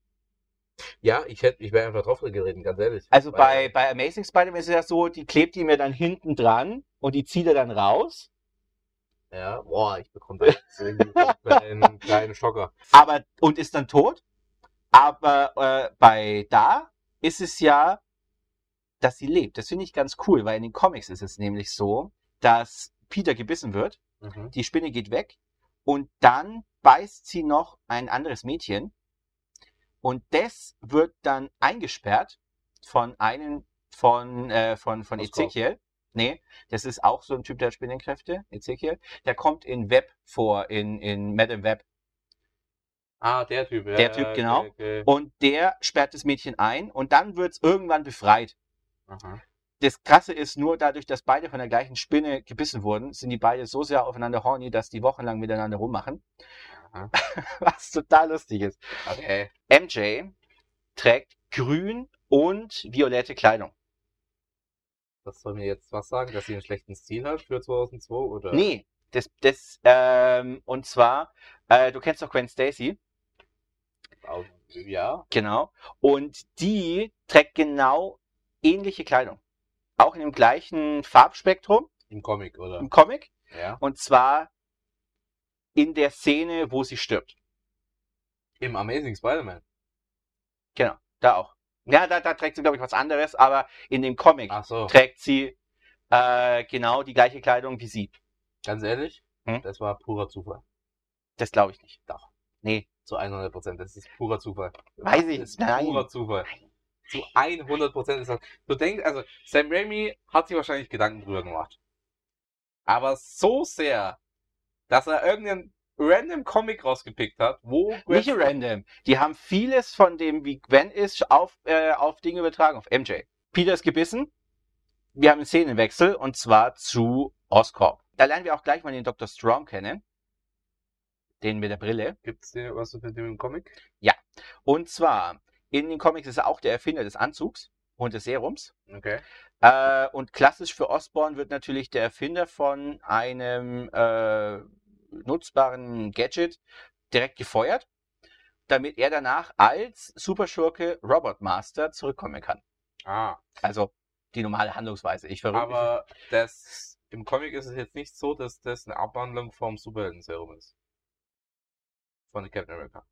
Ja, ich hätte, ich wäre einfach drauf geritten, ganz ehrlich. Also bei, Weil- bei Amazing Spider-Man ist es ja so, die klebt die mir dann hinten dran und die zieht er dann raus. Ja, boah, ich bekomme da jetzt irgendwie einen kleinen Schocker. Aber, und ist dann tot. Aber äh, bei da ist es ja, dass sie lebt. Das finde ich ganz cool, weil in den Comics ist es nämlich so, dass Peter gebissen wird, Mhm. die Spinne geht weg und dann beißt sie noch ein anderes Mädchen und das wird dann eingesperrt von einem von äh, von von Oscorp. Ezekiel. Nee, das ist auch so ein Typ der hat Spinnenkräfte, Ezekiel. Der kommt in Web vor, in in Madame Web. Ah, der Typ, ja. Der Typ, ja, genau. Okay, okay. Und der sperrt das Mädchen ein und dann wird's irgendwann befreit. Aha. Das Krasse ist nur, dadurch, dass beide von der gleichen Spinne gebissen wurden, sind die beide so sehr aufeinander horny, dass die wochenlang miteinander rummachen. Aha. Was total lustig ist. Okay. M J trägt grün und violette Kleidung. Das soll mir jetzt was sagen, dass sie einen schlechten Stil hat für zweitausendzwei, oder? Nee, das, das, ähm, und zwar, äh, du kennst doch Gwen Stacy, Au- Ja. genau, und die trägt genau ähnliche Kleidung. Auch in dem gleichen Farbspektrum Im Comic, oder? im Comic. Ja. Und zwar in der Szene, wo sie stirbt. Im Amazing Spider-Man. Genau, da auch. Ja, da, da trägt sie, glaube ich, was anderes, aber in dem Comic Ach so. trägt sie äh, genau die gleiche Kleidung wie sie. Ganz ehrlich, Hm? das war purer Zufall. Das glaube ich nicht. Doch. Nee, Zu hundert Prozent. Das ist purer Zufall. weiß ich Das ist nicht. Nein. purer Zufall. Zu hundert Prozent ist das. Du denkst, also, Sam Raimi hat sich wahrscheinlich Gedanken drüber gemacht. Aber so sehr, dass er irgendeinen random Comic rausgepickt hat, wo Nicht Gwen- random. Die haben vieles von dem, wie Gwen ist, auf, äh, auf Dinge übertragen, auf M J. Peter ist gebissen. Wir haben einen Szenenwechsel und zwar zu Oscorp. Da lernen wir auch gleich mal den Doktor Strong kennen. Den mit der Brille. Gibt's dir was mit dem im Comic? Und zwar, in den Comics ist er auch der Erfinder des Anzugs und des Serums. Okay. Äh, und klassisch für Osborn wird natürlich der Erfinder von einem äh, nutzbaren Gadget direkt gefeuert, damit er danach als Superschurke Robot Master zurückkommen kann. Ah. Also die normale Handlungsweise. Ich verrückt. Aber das, im Comic ist es jetzt nicht so, dass das eine Abwandlung vom Superhelden-Serum ist. Von Captain America.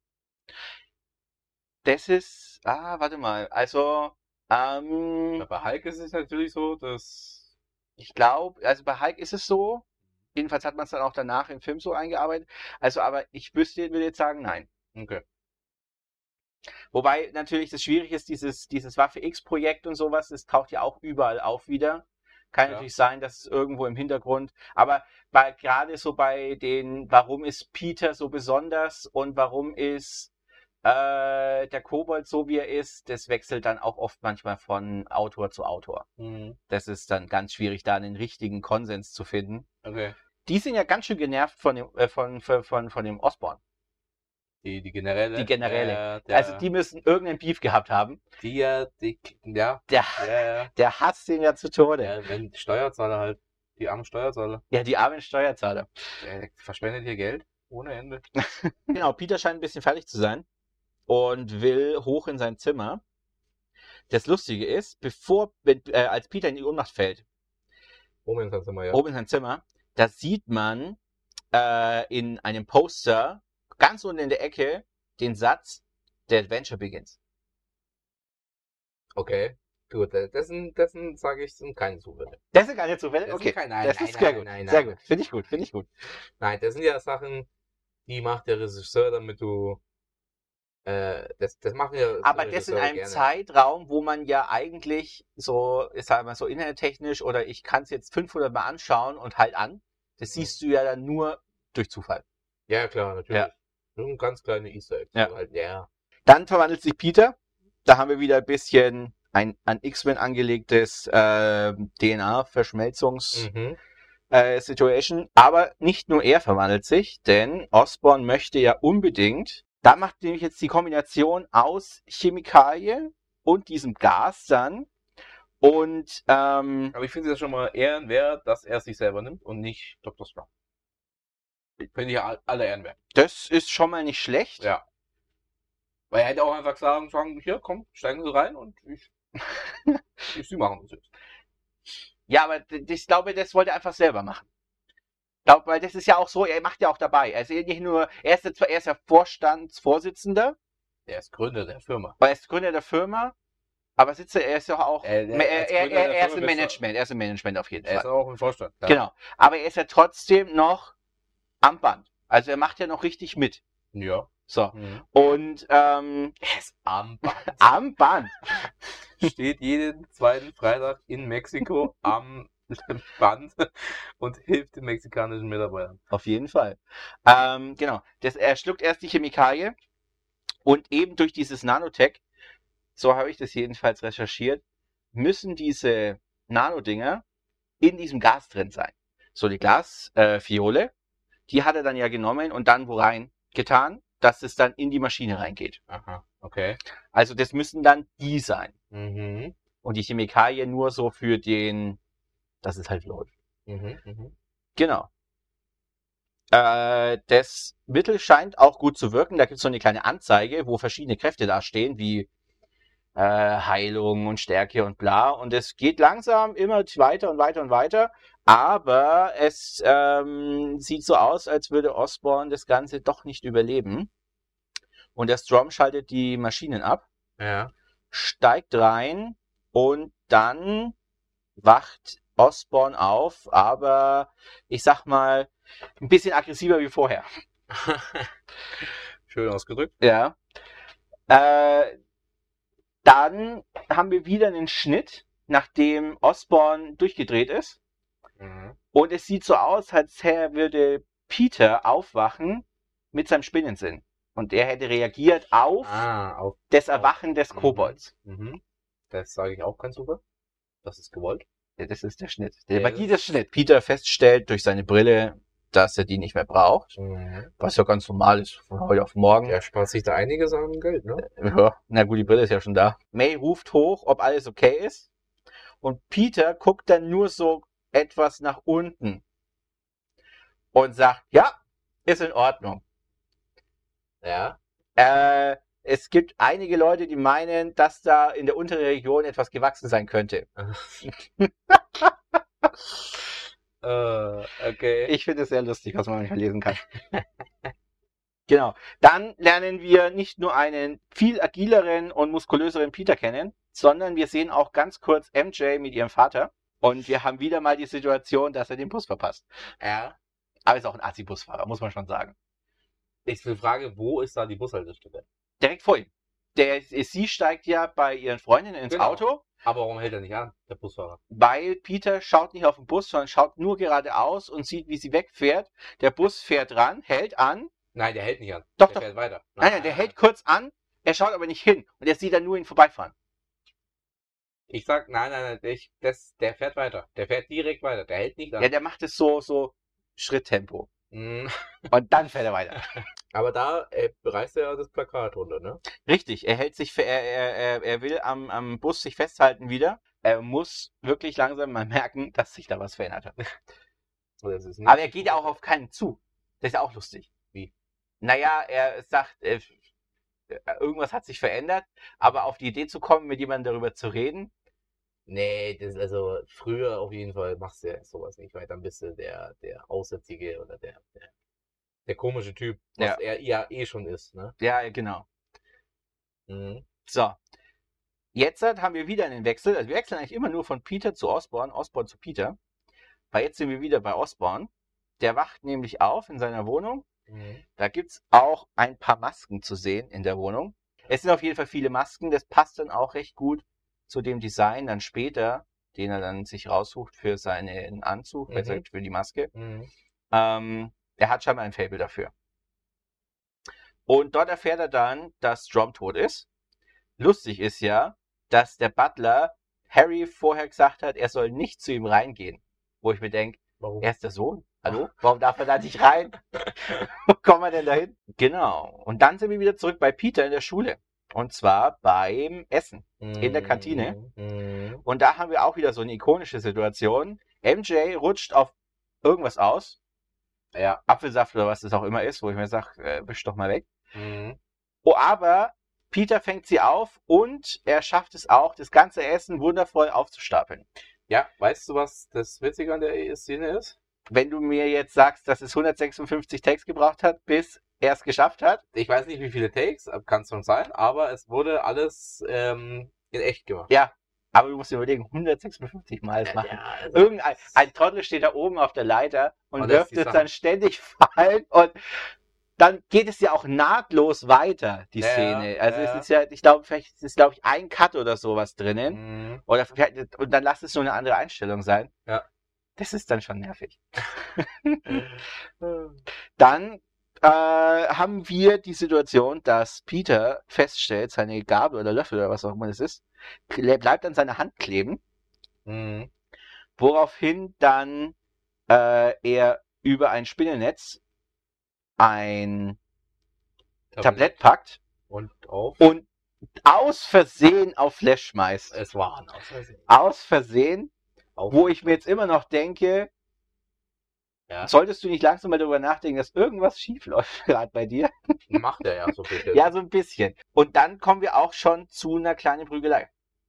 Das ist, ah, warte mal. Also, ähm, Ja, bei Hulk ist es natürlich so, dass. ich glaube, also bei Hulk ist es so. Jedenfalls hat man es dann auch danach im Film so eingearbeitet. Also, aber ich wüsste, würde jetzt sagen, nein. Okay. Wobei natürlich das schwierig ist, dieses, dieses Waffe X-Projekt und sowas, das taucht ja auch überall auf wieder. Kann Ja. natürlich sein, dass es irgendwo im Hintergrund, aber bei, gerade so bei den, warum ist Peter so besonders und warum ist äh, der Kobold so wie er ist, das wechselt dann auch oft manchmal von Autor zu Autor. Mhm. Das ist dann ganz schwierig, da einen richtigen Konsens zu finden. Okay. Die sind ja ganz schön genervt von dem, äh, von, von, von, von dem Osborn. Die, die Generäle. Die Generäle. Der, der, Also die müssen irgendeinen Beef gehabt haben. die ja, die, ja, Der, ja, ja. der hasst ihn ja zu Tode. ja, wenn Steuerzahler halt, die armen Steuerzahler, Ja, die armen Steuerzahler. der verschwendet hier Geld ohne Ende. Genau, Peter scheint ein bisschen fertig zu sein und will hoch in sein Zimmer. Das Lustige ist, bevor, wenn, äh, als Peter in die Ohnmacht fällt, Oben in sein Zimmer, ja. oben in sein Zimmer, da sieht man äh, in einem Poster ganz unten in der Ecke den Satz, The Adventure begins. Okay, gut, das sind, das sind, sage ich, sind keine Zufälle. Das sind keine Zufälle? Das sind Okay, keine- nein, das nein, ist nein, sehr nein, gut, nein, sehr nein. gut, finde ich gut, finde ich gut. Nein, das sind ja Sachen, die macht der Regisseur, damit du, äh, das, das machen ja Aber das in Regisseure einem gerne. Zeitraum, wo man ja eigentlich so, ich sag mal so internettechnisch oder ich kann es jetzt fünfhundert Mal anschauen und halt an, das siehst du ja dann nur durch Zufall. Ja, klar, natürlich. Ja. Das sind ganz kleine Easter Eggs. Ja. so Halt, ja. Dann verwandelt sich Peter. Da haben wir wieder ein bisschen ein an X-Men angelegtes äh, D N A-Verschmelzungs-Situation. Mhm. Äh, Situation. Aber nicht nur er verwandelt sich, denn Osborn möchte ja unbedingt, da macht nämlich jetzt die Kombination aus Chemikalie und diesem Gas dann. Und ähm, Aber ich finde es ja schon mal ehrenwert, dass er sich selber nimmt und nicht Doktor Strange. Finde ich ja all- alle ehrenwert. das ist schon mal nicht schlecht. Ja. Weil er hätte auch einfach sagen, sagen, hier, komm, steigen Sie rein und ich, ich Sie machen das jetzt. Ja, aber d- ich glaube, das wollte er einfach selber machen. Ich glaube, weil das ist ja auch so, er macht ja auch dabei. Also nicht nur, er ist, zwar, er ist ja Vorstandsvorsitzender, Der ist Gründer der Firma. weil er ist Gründer der Firma, aber sitzt er, er ist ja auch, Äh, der- er, er, als er, Gründer der er ist Firma im bist du- Management, er ist im Management auf jeden Er ist Fall. auch im Vorstand. Ja. Genau. Aber er ist ja trotzdem noch am Band. Also er macht ja noch richtig mit. Ja. So. Mhm. Und ähm, Er ist am Band. am Band. Steht jeden zweiten Freitag in Mexiko am Band und hilft den mexikanischen Mitarbeitern. Auf jeden Fall. Ähm, genau. Das, er schluckt erst die Chemikalie und eben durch dieses Nanotech, so habe ich das jedenfalls recherchiert, müssen diese Nanodinger in diesem Gas drin sein. So die Glasfiole, äh, Fiole, die hat er dann ja genommen und dann wo rein getan, dass es dann in die Maschine reingeht. Aha, okay. Also das müssen dann die sein. Mhm. Und die Chemikalie nur so für den, dass es halt läuft. Mhm. Mhm. Genau. Äh, das Mittel scheint auch gut zu wirken. Da gibt es so eine kleine Anzeige, wo verschiedene Kräfte da stehen, wie äh, Heilung und Stärke und bla. Und es geht langsam immer weiter und weiter und weiter. Aber es ähm, sieht so aus, als würde Osborn das Ganze doch nicht überleben. Und der Strom schaltet die Maschinen ab, Ja. steigt rein und dann wacht Osborn auf, aber ich sag mal, ein bisschen aggressiver wie vorher. Schön ausgedrückt. Ja. Äh, dann haben wir wieder einen Schnitt, nachdem Osborn durchgedreht ist. Mhm. Und es sieht so aus, als würde Peter aufwachen mit seinem Spinnensinn. Und er hätte reagiert auf Ah, auf. das Erwachen des Mhm. Kobolds. Mhm. Das sage ich auch kein Zufall. Das ist gewollt. Ja, das ist der Schnitt. Der Ja, Magie das- des Schnitt. Peter feststellt durch seine Brille, dass er die nicht mehr braucht. Mhm. Was ja ganz normal ist von heute auf morgen. Der spart sich da einiges an Geld, ne? Ja, na gut, die Brille ist ja schon da. May ruft hoch, ob alles okay ist. Und Peter guckt dann nur so etwas nach unten. Und sagt, ja, ist in Ordnung. Ja. Äh, es gibt einige Leute, die meinen, dass da in der unteren Region etwas gewachsen sein könnte. Äh, okay. Ich finde es sehr lustig, was man manchmal lesen kann. Genau. Dann lernen wir nicht nur einen viel agileren und muskulöseren Peter kennen, sondern wir sehen auch ganz kurz M J mit ihrem Vater. Und wir haben wieder mal die Situation, dass er den Bus verpasst. Ja. Aber ist auch ein Assi-Busfahrer, muss man schon sagen. Ich will fragen, wo ist da die Bushaltestelle? Direkt vor ihm. Der, sie steigt ja bei ihren Freundinnen ins Genau. Auto, Aber warum hält er nicht an, der Busfahrer? weil Peter schaut nicht auf den Bus, sondern schaut nur geradeaus und sieht, wie sie wegfährt. Der Bus fährt ran, hält an. Nein, der hält nicht an. Doch, der doch. fährt weiter. Nein, nein, der hält kurz an, er schaut aber nicht hin. Und er sieht dann nur ihn vorbeifahren. Ich sag, nein, nein, nein, der, ich- das, der fährt weiter. Der fährt direkt weiter. Der hält nicht an. Ja, der macht es so, so Schritttempo. Mhm. Und dann fährt er weiter. Aber da äh, reißt er ja das Plakat runter, ne? Richtig, er hält sich, für, er, er, er, er will am, am Bus sich festhalten wieder. Er muss wirklich langsam mal merken, dass sich da was verändert hat. Oder ist es nicht? Aber er geht ja auch auf keinen zu. Das ist ja auch lustig. Wie? Naja, er sagt, äh, irgendwas hat sich verändert, aber auf die Idee zu kommen, mit jemandem darüber zu reden, Nee, das, also früher auf jeden Fall machst du ja sowas nicht, weil dann bist du der, der Aussätzige oder der, der, der komische Typ, was Ja. er ja eh schon ist, ne? ja, genau. Mhm. So. Jetzt haben wir wieder einen Wechsel. Also wir wechseln eigentlich immer nur von Peter zu Osborn, Osborn zu Peter. Weil jetzt sind wir wieder bei Osborn. Der wacht nämlich auf in seiner Wohnung. Mhm. Da gibt's auch ein paar Masken zu sehen in der Wohnung. Es sind auf jeden Fall viele Masken. Das passt dann auch recht gut zu dem Design dann später, den er dann sich raussucht für seinen Anzug, Mhm. besser gesagt für die Maske. Mhm. Ähm, er hat scheinbar ein Faible dafür. Und dort erfährt er dann, dass Strom tot ist. Lustig ist ja, dass der Butler Harry vorher gesagt hat, er soll nicht zu ihm reingehen. Wo ich mir denke, Warum? er ist der Sohn. Hallo? Warum darf er da nicht rein? Wo kommen wir denn da hin? Genau. Und dann sind wir wieder zurück bei Peter in der Schule. Und zwar beim Essen in der Kantine. Mhm. Und da haben wir auch wieder so eine ikonische Situation. M J rutscht auf irgendwas aus. Ja, Apfelsaft oder was das auch immer ist, wo ich mir sage, äh, wisch doch mal weg. Mhm. Oh, aber Peter fängt sie auf und er schafft es auch, das ganze Essen wundervoll aufzustapeln. Ja, weißt du, was das Witzige an der Szene ist? Wenn du mir jetzt sagst, dass es hundertsechsundfünfzig Takes gebraucht hat, bis er es geschafft hat. Ich weiß nicht, wie viele Takes, kann es schon sein, aber es wurde alles ähm, in echt gemacht. Ja, aber du musst dir überlegen, hundertsechsundfünfzig Mal das machen. Ja, also, Irgendein ein Trottel steht da oben auf der Leiter und Und lässt wirft die es Sachen- dann ständig fallen und dann geht es ja auch nahtlos weiter, die Ja, Szene. Also ja. es ist ja, ich glaube, vielleicht ist, glaube ich, ein Cut oder sowas drinnen. Mhm. Oder vielleicht, und dann lass es nur eine andere Einstellung sein. Ja. Das ist dann schon nervig. Dann äh, haben wir die Situation, dass Peter feststellt, seine Gabel oder Löffel oder was auch immer das ist, kle- bleibt an seiner Hand kleben, Mhm. woraufhin dann äh, er über ein Spinnennetz ein Tablett packt Und auf. und aus Versehen auf Flash schmeißt. Es war ein aus Versehen. Aus Versehen, Auf- wo ich mir jetzt immer noch denke, Ja. solltest du nicht langsam mal darüber nachdenken, dass irgendwas schief läuft gerade bei dir? Macht er ja so bitte. Ja, so ein bisschen. Und dann kommen wir auch schon zu einer kleinen Prügelei.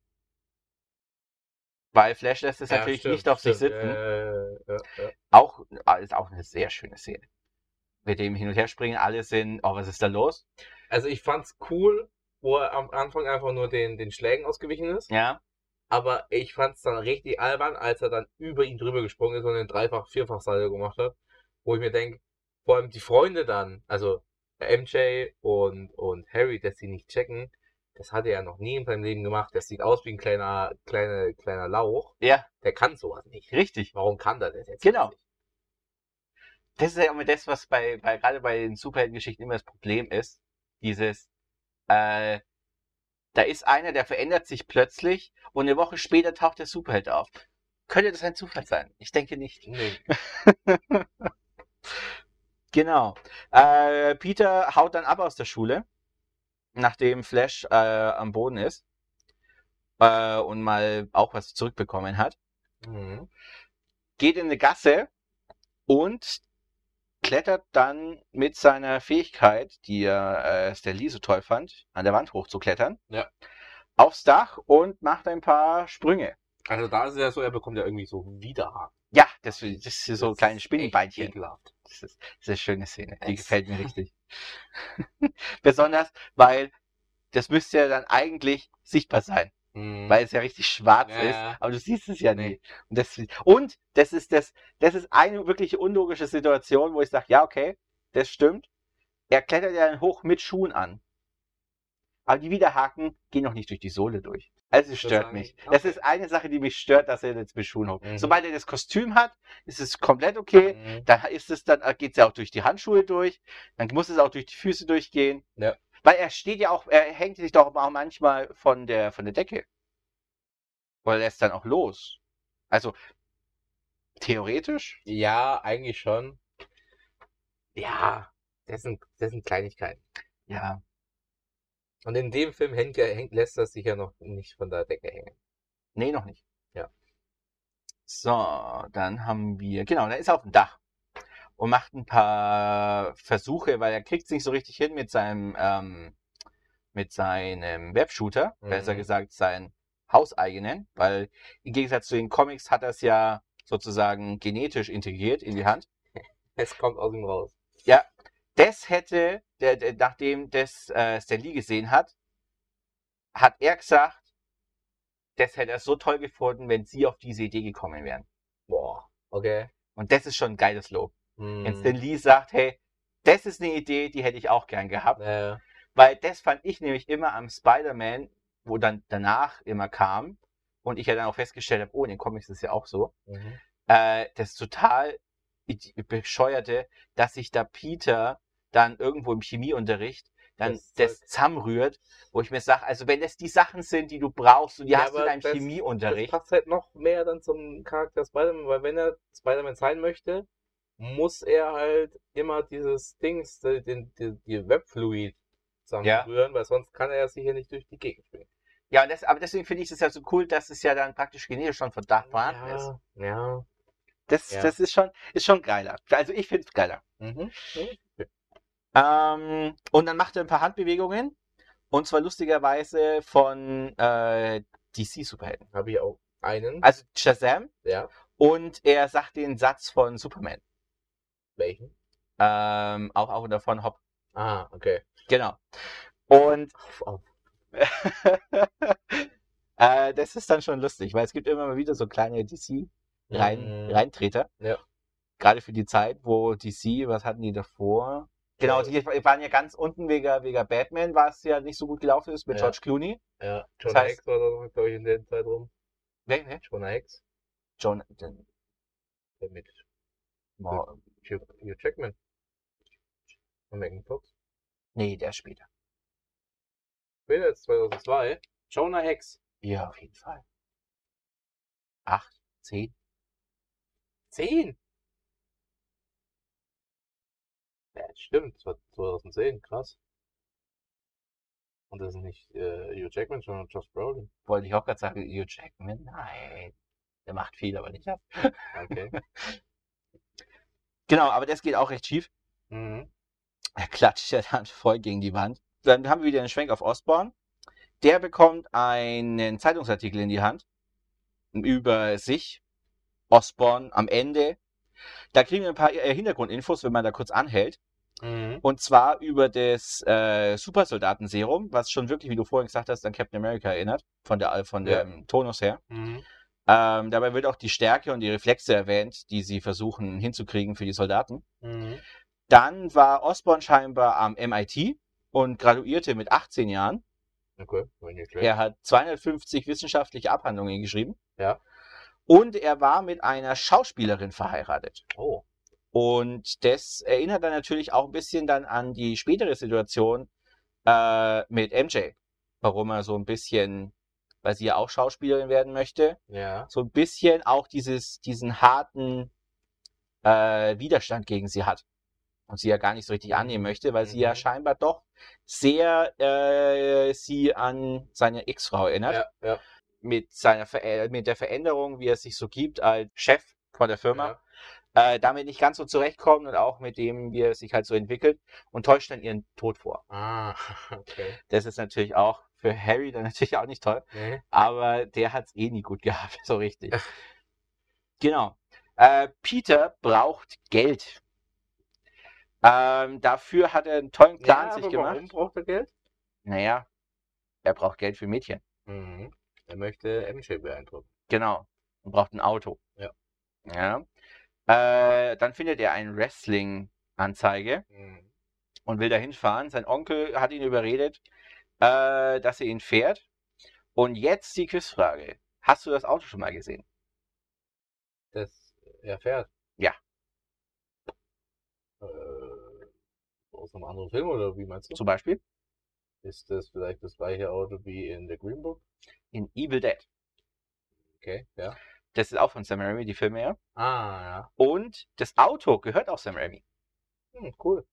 Weil Flash lässt es Ja, natürlich stimmt, nicht auf sich stimmt. sitzen. Äh, ja, ja. Auch, ah, ist auch eine sehr schöne Szene. Mit dem Hin- und Herspringen, alle sind, oh, was ist da los? Also ich fand's cool, wo er am Anfang einfach nur den, den Schlägen ausgewichen ist. Ja, Aber ich fand's dann richtig albern, als er dann über ihn drüber gesprungen ist und den Dreifach-, Vierfach-Salto gemacht hat. Wo ich mir denke, vor allem die Freunde dann, also M J und, und Harry, dass sie nicht checken, das hat er ja noch nie in seinem Leben gemacht. Das sieht aus wie ein kleiner, kleiner, kleiner Lauch. ja, Der kann sowas nicht. richtig. Warum kann der das jetzt Genau. nicht? Das ist ja immer das, was bei, bei gerade bei den Superheldengeschichten immer das Problem ist. Dieses, äh, da ist einer, der verändert sich plötzlich und eine Woche später taucht der Superheld auf. Könnte das ein Zufall sein? Ich denke nicht. Nee. Genau. Äh, Peter haut dann ab aus der Schule, nachdem Flash äh, am Boden ist äh, und mal auch was zurückbekommen hat. Mhm. Geht in eine Gasse und klettert dann mit seiner Fähigkeit, die er äh, Stan Lee so toll fand, an der Wand hochzuklettern, Ja. aufs Dach und macht ein paar Sprünge. Also da ist es ja so, er bekommt ja irgendwie so Widerhaken. Ja, das, das ist so Das kleine ist Spinnenbeinchen. echt ekelhaft. Das ist, das ist eine schöne Szene. Die Es- gefällt mir richtig. Besonders, weil das müsste ja dann eigentlich sichtbar sein, Mhm. weil es ja richtig schwarz Ja, ist, ja. aber du siehst es ja Nee. nie. Und das, und das ist das, das ist eine wirklich unlogische Situation, wo ich sage, ja, okay, das stimmt. Er klettert ja dann hoch mit Schuhen an. Aber die Widerhaken gehen noch nicht durch die Sohle durch. Also es stört sagen, mich. okay. Das ist eine Sache, die mich stört, dass er jetzt mit Schuhen hoch. Mhm. Sobald er das Kostüm hat, ist es komplett okay. Mhm. Dann ist es dann, geht es ja auch durch die Handschuhe durch. Dann muss es auch durch die Füße durchgehen. Ja. Weil er steht ja auch, er hängt sich doch auch manchmal von der, von der Decke. Oder lässt dann auch los. Also, theoretisch, Ja, eigentlich schon. Ja, das sind, das sind Kleinigkeiten. Ja. Und in dem Film hängt, ja- hängt, lässt das sich ja noch nicht von der Decke hängen. Nee, noch nicht. Ja. So, dann haben wir, genau, dann ist er auf dem Dach und macht ein paar Versuche, weil er kriegt es nicht so richtig hin mit seinem, ähm, mit seinem Webshooter, Mhm. besser gesagt seinen hauseigenen, weil im Gegensatz zu den Comics hat er es ja sozusagen genetisch integriert in die Hand. Es kommt aus ihm raus. Ja, das hätte, der, der, nachdem das äh, Stan Lee gesehen hat, hat er gesagt, das hätte er so toll gefunden, wenn sie auf diese Idee gekommen wären. Boah, okay. Und das ist schon ein geiles Lob. Hm. Wenn Stan Lee sagt, hey, das ist eine Idee, die hätte ich auch gern gehabt. Äh, Weil das fand ich nämlich immer am Spider-Man, wo dann danach immer kam und ich ja dann auch festgestellt habe, oh, in den Comics ist es ja auch so, mhm. äh, das total idi- bescheuerte, dass sich da Peter dann irgendwo im Chemieunterricht dann Das das, Zeug- zusammenrührt, wo ich mir sage, also wenn das die Sachen sind, die du brauchst und die Ja, hast du in aber deinem das- Chemieunterricht. Das passt halt noch mehr dann zum Charakter Spider-Man, weil wenn er Spider-Man sein möchte, muss er halt immer dieses Dings, die, die, die, die Webfluid zusammenrühren, weil sonst kann er ja sicher nicht durch die Gegend springen. Ja, und das, aber deswegen finde ich es ja so cool, dass es ja dann praktisch genetisch schon Verdacht vorhanden ist. Ja, ja. Das, Ja. das ist schon, ist schon geiler. Also ich finde es geiler. Mhm. Mhm. Ähm, und dann macht er ein paar Handbewegungen. Und zwar lustigerweise von äh, D C-Superhelden. Habe ich auch einen. Also Shazam. Ja. Und er sagt den Satz von Superman. Welchen? Ähm, auch, auch davon Hop. Ah, okay. Genau. Und Auf, auf. äh, das ist dann schon lustig, weil es gibt immer mal wieder so kleine D C-Reintreter. Mhm. Reintreter. Ja. Gerade für die Zeit, wo D C, was hatten die davor? Genau, Ja. die waren ja ganz unten wegen, wegen Batman, was ja nicht so gut gelaufen ist mit Ja. George Clooney. Ja. Das Jonah heißt- Hex war da noch, glaube ich, in der Zeit rum. Wer, wer? Jonah Hex. John, den, Der mit oh, Hugh, Hugh Jackman. Und Megan Fox. nee, der später. Später jetzt zweitausendzwei. Jonah Hex. Ja, auf jeden Fall. Acht, zehn. Zehn? Ja, stimmt. Das war zweitausendzehn. Krass. Und das ist nicht äh, Hugh Jackman, sondern Josh Brolin. Wollte ich auch gerade sagen, Hugh Jackman. Nein. Der macht viel, aber nicht ab. Okay. Genau, aber das geht auch recht schief. mhm. Er klatscht ja dann voll gegen die Wand. Dann haben wir wieder einen Schwenk auf Osborn. Der bekommt einen Zeitungsartikel in die Hand über sich. Osborn am Ende. Da kriegen wir ein paar äh, Hintergrundinfos, wenn man da kurz anhält. Mhm. Und zwar über das äh, Supersoldatenserum, was schon wirklich, wie du vorhin gesagt hast, an Captain America erinnert. Von der von Ja. dem Tonus her. Mhm. Ähm, dabei wird auch die Stärke und die Reflexe erwähnt, die sie versuchen hinzukriegen für die Soldaten. Mhm. Dann war Osborn scheinbar am M I T und graduierte mit achtzehn Jahren. Okay, wenn nicht schlecht. Er hat zweihundertfünfzig wissenschaftliche Abhandlungen geschrieben. Ja. Und er war mit einer Schauspielerin verheiratet. Oh. Und das erinnert dann natürlich auch ein bisschen dann an die spätere Situation äh, mit M J. Warum er so ein bisschen, weil sie ja auch Schauspielerin werden möchte, Ja. so ein bisschen auch dieses, diesen harten äh, Widerstand gegen sie hat. Und sie ja gar nicht so richtig annehmen möchte, weil sie ja Mhm. scheinbar doch sehr äh, sie an seine Ex-Frau erinnert. Ja, ja. Mit seiner Ver äh, mit der Veränderung, wie er sich so gibt als Chef von der Firma, äh, damit nicht ganz so zurechtkommt und auch mit dem, wie er sich halt so entwickelt und täuscht dann ihren Tod vor. Ah, okay. Das ist natürlich auch für Harry dann natürlich auch nicht toll, Nee. aber der hat es eh nie gut gehabt, so richtig. Genau. Äh, Peter braucht Geld. Ähm, dafür hat er einen tollen Plan Ja, sich aber gemacht. warum braucht er Geld? Naja, er braucht Geld für Mädchen. Mhm. Er möchte M J beeindrucken. Genau. Und braucht ein Auto. Ja. Ja. Äh, dann findet er eine Wrestling-Anzeige Mhm. und will dahin fahren. Sein Onkel hat ihn überredet, äh, dass er ihn fährt. Und jetzt die Quizfrage. Hast du das Auto schon mal gesehen? Das er fährt. Ja. Äh, aus einem anderen Film oder wie meinst du? Zum Beispiel Ist das vielleicht das gleiche Auto wie in The Green Book? in Evil Dead. Okay, ja. Das ist auch von Sam Raimi, die Filme, ja. Ah, ja. Und das Auto gehört auch Sam Raimi. Hm, cool.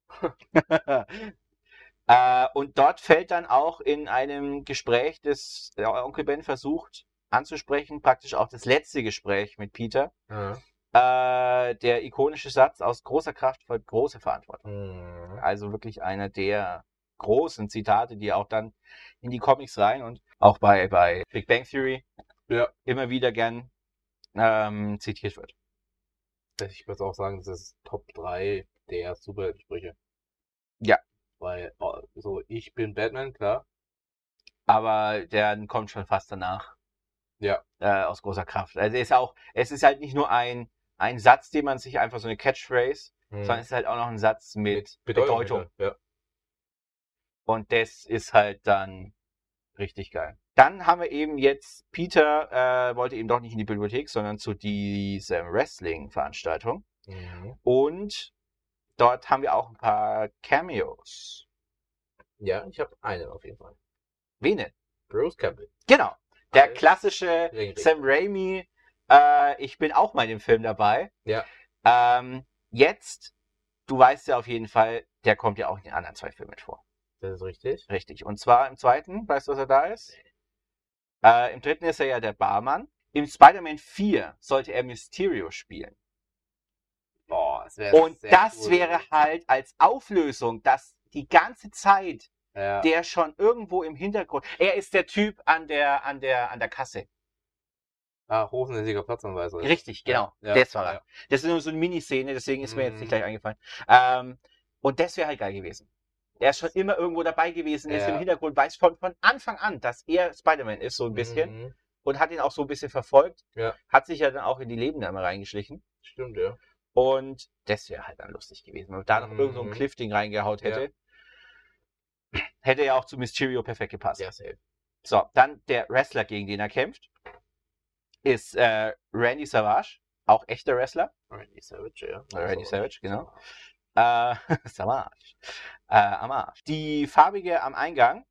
äh, und dort fällt dann auch in einem Gespräch, das der Onkel Ben versucht anzusprechen, praktisch auch das letzte Gespräch mit Peter, Ja. äh, der ikonische Satz: aus großer Kraft folgt große Verantwortung. Mhm. Also wirklich einer der großen Zitate, die auch dann in die Comics rein und auch bei, bei Big Bang Theory Ja. immer wieder gern ähm, zitiert wird. Ich würde auch sagen, das ist Top drei der Superhelden-Sprüche. Ja. Weil, oh, so, ich bin Batman, klar. Aber der kommt schon fast danach. Ja. Äh, aus großer Kraft. Also es ist auch, es ist halt nicht nur ein, ein Satz, den man sich einfach so eine Catchphrase, Mhm. sondern es ist halt auch noch ein Satz mit, Bedeutung. Ja. Und das ist halt dann richtig geil. Dann haben wir eben jetzt, Peter äh, wollte eben doch nicht in die Bibliothek, sondern zu dieser Wrestling-Veranstaltung. Mhm. Und dort haben wir auch ein paar Cameos. Ja, ich habe einen auf jeden Fall. Wen denn? Bruce Campbell. Genau. Der Als klassische Ringrichter. Sam Raimi, äh, ich bin auch mal im Film dabei. Ja. Ähm, jetzt, du weißt ja auf jeden Fall, der kommt ja auch in den anderen zwei Filmen vor. Das ist richtig. Richtig. Und zwar im zweiten, weißt du, was er da ist? Äh, Im dritten ist er ja der Barmann. Im Spider-Man vier sollte er Mysterio spielen. Boah, das wäre Und sehr das cool. wäre halt als Auflösung, dass die ganze Zeit Ja. der schon irgendwo im Hintergrund, er ist der Typ an der, an der, an der Kasse. Ah, hochnäsiger Platzanweiser. Richtig, genau. Ja, Das war er. ja. Das ist nur so eine Miniszene, deswegen ist mir jetzt Mhm. nicht gleich eingefallen. Ähm, und das wäre halt geil gewesen. Er ist schon immer irgendwo dabei gewesen, er ist Ja. im Hintergrund, weiß von, von Anfang an, dass er Spider-Man ist, so ein bisschen. Mhm. Und hat ihn auch so ein bisschen verfolgt. Ja. Hat sich ja dann auch in die Lebensdame reingeschlichen. Stimmt, ja. Und das wäre halt dann lustig gewesen, wenn man da noch Mhm. irgend so ein Cliff-Ding reingehaut hätte. Ja. Hätte ja auch zu Mysterio perfekt gepasst. Ja, safe. So, dann der Wrestler, gegen den er kämpft, ist äh, Randy Savage, auch echter Wrestler. Randy Savage, ja. Randy Savage, genau. Äh, Savage. Äh, am Arsch. Die farbige am Eingang,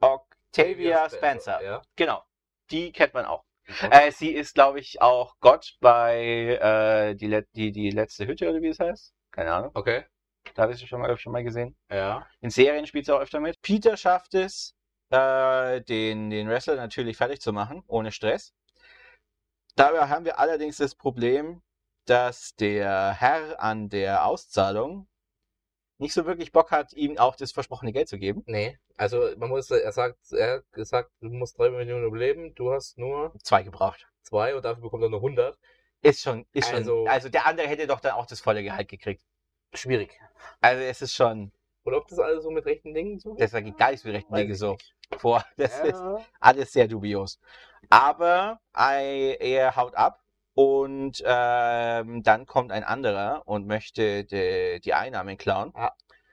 Octavia Spencer. Ja. Genau, die kennt man auch. Äh, sie ist, glaube ich, auch Gott bei äh, die, Let- die, die letzte Hütte, oder wie es heißt. Keine Ahnung. Okay. Da habe ich sie schon mal, schon mal gesehen. Ja. In Serien spielt sie auch öfter mit. Peter schafft es, äh, den, den Wrestler natürlich fertig zu machen, ohne Stress. Dabei haben wir allerdings das Problem, dass der Herr an der Auszahlung nicht so wirklich Bock hat, ihm auch das versprochene Geld zu geben. Nee. Also, man muss, er sagt, er hat gesagt, du musst drei Millionen überleben, du hast nur Zwei gebraucht. zwei und dafür bekommt er nur hundert. Ist schon, ist Also- schon. Also der andere hätte doch dann auch das volle Gehalt gekriegt. Schwierig. Also es ist schon, Oder ob das alles so mit rechten Dingen so das geht gar nicht so rechten Weiß Dinge ich so nicht. vor. Das ist Ja. alles sehr dubios. Aber äh, er haut ab und ähm, dann kommt ein anderer und möchte die, die Einnahmen klauen. Ja.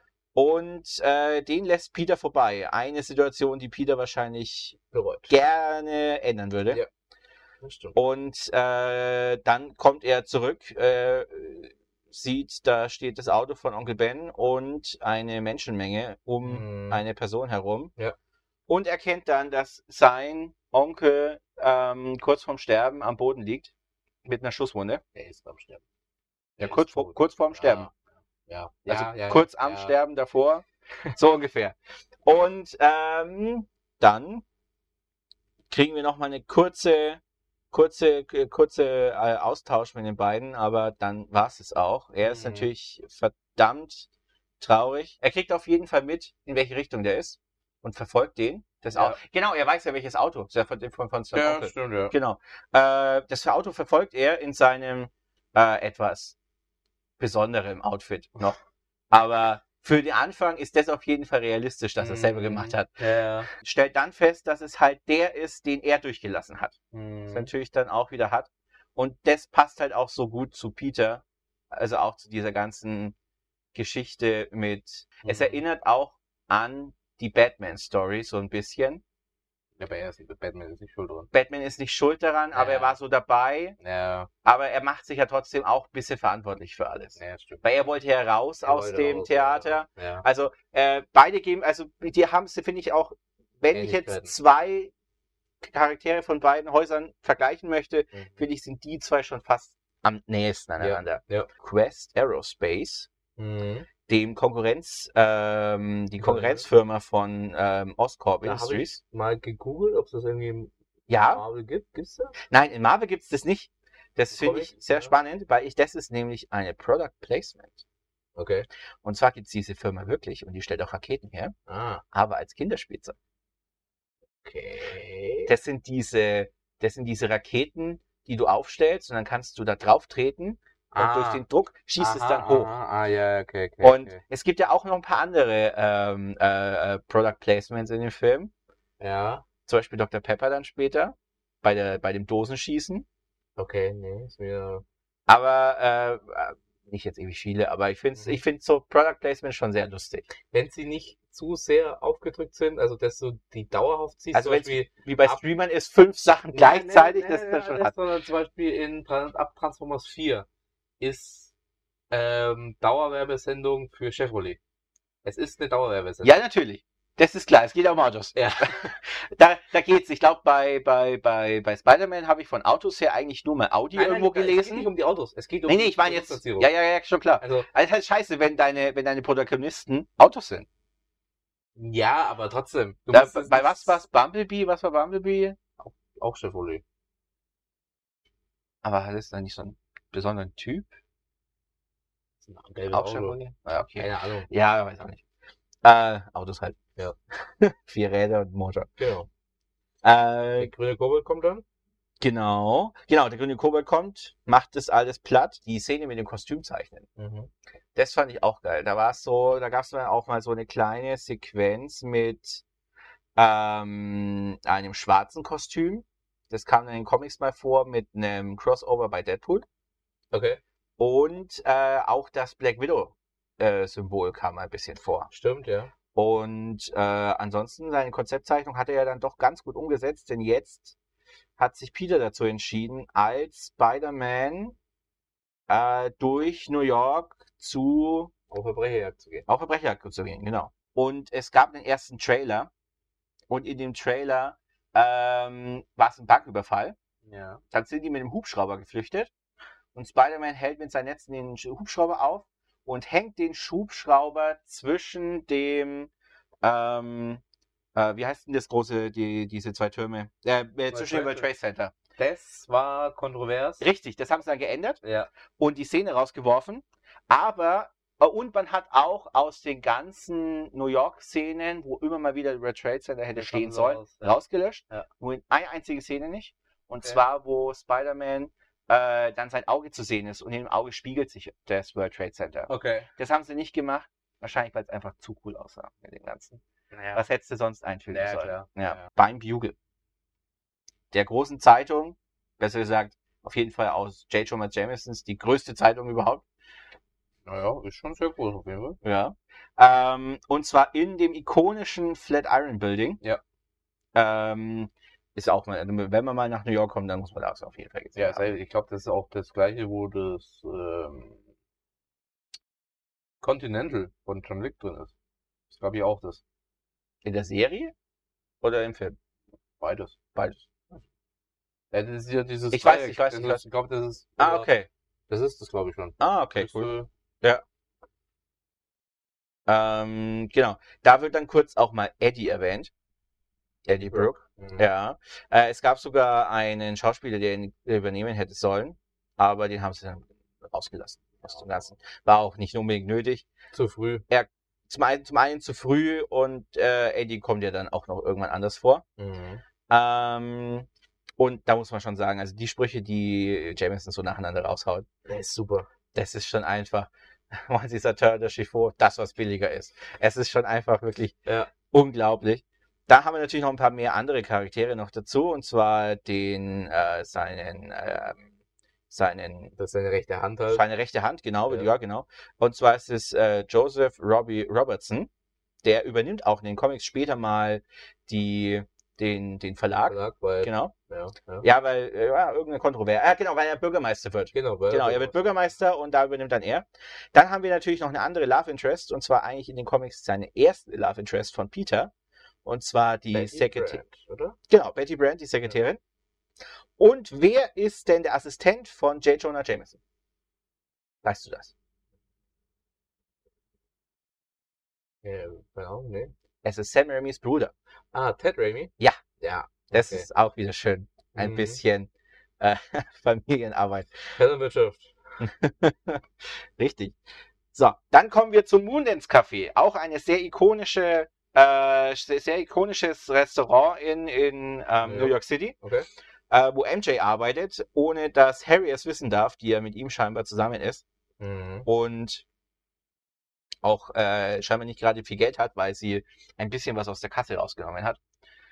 Und äh, den lässt Peter vorbei. Eine Situation, die Peter wahrscheinlich bereut. gerne ändern würde. Ja. Das stimmt. Und äh, dann kommt er zurück, äh, sieht, da steht das Auto von Onkel Ben und eine Menschenmenge um Mhm. eine Person herum. Ja. Und erkennt dann, dass sein Onkel ähm, kurz vorm Sterben am Boden liegt mit einer Schusswunde. Er ist am Sterben. Ja, Er kurz, ist vor, tot. kurz vorm Sterben. Ja. Also ja, ja, kurz ja, am ja. Sterben davor. So ungefähr. Und ähm, dann kriegen wir nochmal eine kurze, kurze, kurze äh, Austausch mit den beiden, aber dann war es es auch. Er ist Mhm. natürlich verdammt traurig. Er kriegt auf jeden Fall mit, in welche Richtung der ist und verfolgt den. Das Ja. Auto. Genau, er weiß ja, welches Auto. Das ist ja von, von, von seinem Ja, Onkel. stimmt, ja. Genau. Äh, das Auto verfolgt er in seinem äh, etwas besonderem Outfit noch. Aber für den Anfang ist das auf jeden Fall realistisch, dass er es selber Mhm. gemacht hat. Ja. Stellt dann fest, dass es halt der ist, den er durchgelassen hat. Das Mhm. natürlich dann auch wieder hat. Und das passt halt auch so gut zu Peter. Also auch zu dieser ganzen Geschichte mit. Es Mhm. erinnert auch an die Batman-Story so ein bisschen. Aber er ist, Batman ist nicht schuld dran. Batman ist nicht schuld daran, aber Ja. er war so dabei. Ja, Aber er macht sich ja trotzdem auch ein bisschen verantwortlich für alles. ja, stimmt. Weil er wollte ja raus Er aus wollte dem raus, Theater. Ja. Ja. Also äh, beide geben, also die haben, finde ich auch, wenn ich Ähnlichkeiten. jetzt zwei Charaktere von beiden Häusern vergleichen möchte, Mhm. finde ich, sind die zwei schon fast am nächsten aneinander. Ja. Quest Aerospace Mhm. dem Konkurrenz, ähm, die Ja. Konkurrenzfirma von ähm, Oscorp Da habe Industries. ich mal gegoogelt, ob es das irgendwie im Ja, Marvel gibt. Gibt's das? nein, in Marvel gibt es das nicht. Das finde ich Comic? sehr Ja. spannend, weil ich, das ist nämlich eine Product Placement. Okay. Und zwar gibt es diese Firma wirklich und die stellt auch Raketen her, Ah, aber als Kinderspielzeug. okay. Das sind diese, das sind diese Raketen, die du aufstellst und dann kannst du da drauf treten und Ah. durch den Druck schießt es Aha, dann hoch. aha, ah, ja, okay, okay. Und okay. es gibt ja auch noch ein paar andere ähm, äh, äh, Product Placements in dem Film. Ja, Zum Beispiel Doktor Pepper dann später bei, der, bei dem Dosenschießen. okay, nee, ist mir. Aber äh, äh, nicht jetzt ewig viele, aber ich finde Mhm. ich find so Product Placement schon sehr lustig. Wenn sie nicht zu sehr aufgedrückt sind, also dass du die dauerhaft siehst, Also zum wenn Beispiel. wie bei ab- Streamern ist, fünf Sachen Nein, gleichzeitig, nein, das nein, ist dann nein, schon das, hart. sondern zum Beispiel in Tran- ab Transformers vier ist ähm, Dauerwerbesendung für Chevrolet. Es ist eine Dauerwerbesendung. Ja, natürlich. Das ist klar, es geht ja um Autos. Ja. Da, da geht's. Ich glaube, bei, bei, bei, bei Spider-Man habe ich von Autos her eigentlich nur mal Audi Nein, nein, irgendwo Es geht nicht gelesen. um die Autos, es geht um Nee, nee, die ich meine jetzt. Produktplatzierung. Ja, ja, ja, schon klar. Also, Also, es ist halt scheiße, wenn deine, wenn deine Protagonisten Autos sind. ja, aber trotzdem. Du Da, musst es bei nicht- was war's Bumblebee? Was war Bumblebee? Auch Chevrolet. Aber hat es dann nicht so einen besonderen Typ? Das ist ein gelbes Auch Auto. Chevrolet? Ja, okay. Keine Ahnung. Ja, weiß auch nicht. Äh, Autos halt. Ja. Vier Räder und Motor. Genau. Äh, Der grüne Kobold kommt dann. genau. Genau, der grüne Kobold kommt, macht das alles platt. Die Szene mit dem Kostüm zeichnen. Mhm. Das fand ich auch geil. Da war es so, da gab es dann auch mal so eine kleine Sequenz mit ähm, einem schwarzen Kostüm. Das kam dann in den Comics mal vor mit einem Crossover bei Deadpool. Okay. Und äh, auch das Black Widow äh, Symbol kam ein bisschen vor. Stimmt, ja. Und äh, ansonsten seine Konzeptzeichnung hat er ja dann doch ganz gut umgesetzt, denn jetzt hat sich Peter dazu entschieden, als Spider-Man äh, durch New York zu Auf Verbrecherjagd zu gehen. auf Verbrecherjagd zu gehen, genau. Und es gab den ersten Trailer und in dem Trailer ähm, war es ein Banküberfall. Ja. Dann sind die mit dem Hubschrauber geflüchtet und Spider-Man hält mit seinen Netzen den Hubschrauber auf und hängt den Hubschrauber zwischen dem, ähm, äh, wie heißt denn das große, die, diese zwei Türme, äh, äh, zwischen dem World Trade Center. Das war kontrovers. Richtig, das haben sie dann geändert Ja. und die Szene rausgeworfen, aber äh, und man hat auch aus den ganzen New York-Szenen, wo immer mal wieder das World Trade Center hätte Das stehen haben sie sollen, raus, ja. rausgelöscht. Ja. Nur in eine einzige Szene nicht. Und Okay. zwar, wo Spider-Man äh, dann sein Auge zu sehen ist und in dem Auge spiegelt sich das World Trade Center. Okay. Das haben sie nicht gemacht. Wahrscheinlich, weil es einfach zu cool aussah mit dem Ganzen. Naja. Was hättest du sonst einfügen Ja, sollen? klar. Ja. Ja. Beim Bugle. Der großen Zeitung, besser gesagt, auf jeden Fall aus J. Jonah Jamesons, die größte Zeitung überhaupt. Naja, ist schon sehr groß auf jeden Fall. Ja. Ähm, und zwar in dem ikonischen Flatiron Building. Ja. Ähm, ist auch mal, wenn man mal nach New York kommt, dann muss man das auf jeden Fall gesehen Ja, haben. ich glaube, das ist auch das gleiche, wo das ähm, Continental von John Wick drin ist. Das glaube ich auch das. In der Serie? Oder im Film? Beides. Beides. Ja, das ist ja dieses Ich weiß, Dreieck. ich weiß, das ich ist, weiß. Ich glaube, das ist. Ah, oder- okay. Das ist das, glaube ich schon. Ah, okay, Das, cool. äh, Ähm, genau. Da wird dann kurz auch mal Eddie erwähnt. Eddie Brooke. mhm. Ja. Äh, es gab sogar einen Schauspieler, der ihn übernehmen hätte sollen, aber den haben sie dann rausgelassen aus dem Ganzen. War auch nicht unbedingt nötig. Zu früh. Zum einen, zum einen zu früh und äh, Eddie kommt ja dann auch noch irgendwann anders vor. Mhm. Ähm, und da muss man schon sagen, also die Sprüche, die Jameson so nacheinander raushaut, Der ist super. das ist schon einfach, Mortisateur de Chiffon, das, was billiger ist. Es ist schon einfach wirklich Ja. unglaublich. Da haben wir natürlich noch ein paar mehr andere Charaktere noch dazu, und zwar den, äh, seinen, ähm, seinen, Das ist seine rechte Hand halt. seine rechte Hand, genau, Ja. ja, genau. Und zwar ist es äh, Joseph Robbie Robertson, der übernimmt auch in den Comics später mal die, den, den Verlag. Verlag, weil, Genau. ja, ja. Ja, weil, äh, ja, irgendeine Kontroverse. Ja, genau, weil er Bürgermeister wird. Genau, weil Genau, er wird Bürgermeister und da übernimmt dann er. Dann haben wir natürlich noch eine andere Love Interest, und zwar eigentlich in den Comics seine erste Love Interest von Peter. Und zwar die Betty Sekretärin. Brant, oder? Genau, Betty Brant, die Sekretärin. Und wer ist denn der Assistent von J. Jonah Jameson? Weißt du das? Ja, keine Ahnung, nee. Es ist Sam Raimis Bruder. Ah, Ted Raimi? Ja. Ja. Das Okay. ist auch wieder schön. Ein Mhm. bisschen äh, Familienarbeit. Vetternwirtschaft. Richtig. So, dann kommen wir zum Moondance Café. Auch eine sehr ikonische, äh, sehr, sehr ikonisches Restaurant in, in ähm, Ja. New York City, Okay. äh, wo M J arbeitet, ohne dass Harry es wissen darf, die ja mit ihm scheinbar zusammen ist. Mhm. Und auch äh, scheinbar nicht gerade viel Geld hat, weil sie ein bisschen was aus der Kasse rausgenommen hat,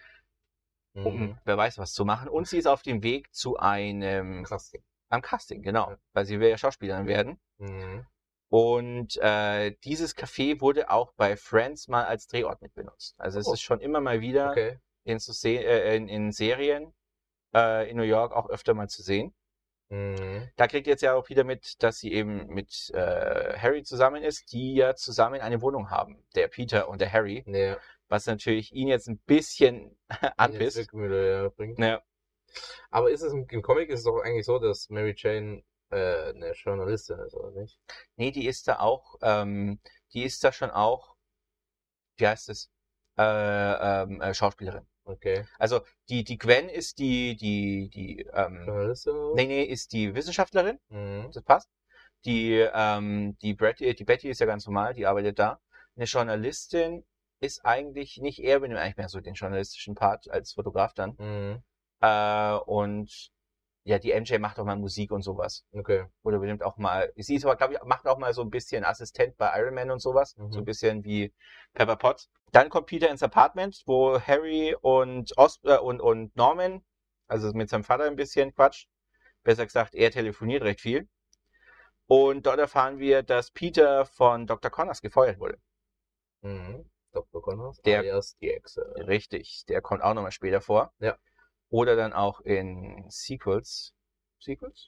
um Mhm. wer weiß was zu machen. Und sie ist auf dem Weg zu einem Casting. am Casting, genau, Ja. weil sie will ja Schauspielerin werden. Mhm. Und äh, dieses Café wurde auch bei Friends mal als Drehort mit benutzt. Also es Oh. ist schon immer mal wieder Okay. in, so Se äh, in, in Serien äh, in New York auch öfter mal zu sehen. Mhm. Da kriegt ihr jetzt ja auch wieder mit, dass sie eben mit äh, Harry zusammen ist, die ja zusammen eine Wohnung haben, der Peter und der Harry, Ja. was natürlich ihn jetzt ein bisschen Jetzt anpisst. Zwickmühle, ja, bringt. Ja, Aber ist es im, im Comic ist es doch eigentlich so, dass Mary Jane äh, eine Journalistin ist, oder nicht? nee, die ist da auch, ähm, die ist da schon auch, wie heißt es, äh, ähm, äh, Schauspielerin. Okay. Also die, die Gwen ist die, die, die, ähm, Journalistin oder? nee, nee, ist die Wissenschaftlerin, Mhm. das passt. Die, ähm, die, Betty, die Betty ist ja ganz normal, die arbeitet da. Eine Journalistin ist eigentlich nicht, er übernimmt eigentlich mehr so den journalistischen Part als Fotograf dann. Mhm. Äh, und ja, die M J macht auch mal Musik und sowas. Okay. Oder übernimmt auch mal, sie ist aber, glaube ich, macht auch mal so ein bisschen Assistent bei Iron Man und sowas. Mhm. So ein bisschen wie Pepper Potts. Dann kommt Peter ins Apartment, wo Harry und, Os äh, und, und Norman, also mit seinem Vater ein bisschen quatscht. Besser gesagt, er telefoniert recht viel. Und dort erfahren wir, dass Peter von Doktor Connors gefeuert wurde. Mhm. Doktor Connors, Der- alias die Echse. Richtig, der kommt auch nochmal später vor. Ja. Oder dann auch in Sequels. Sequels?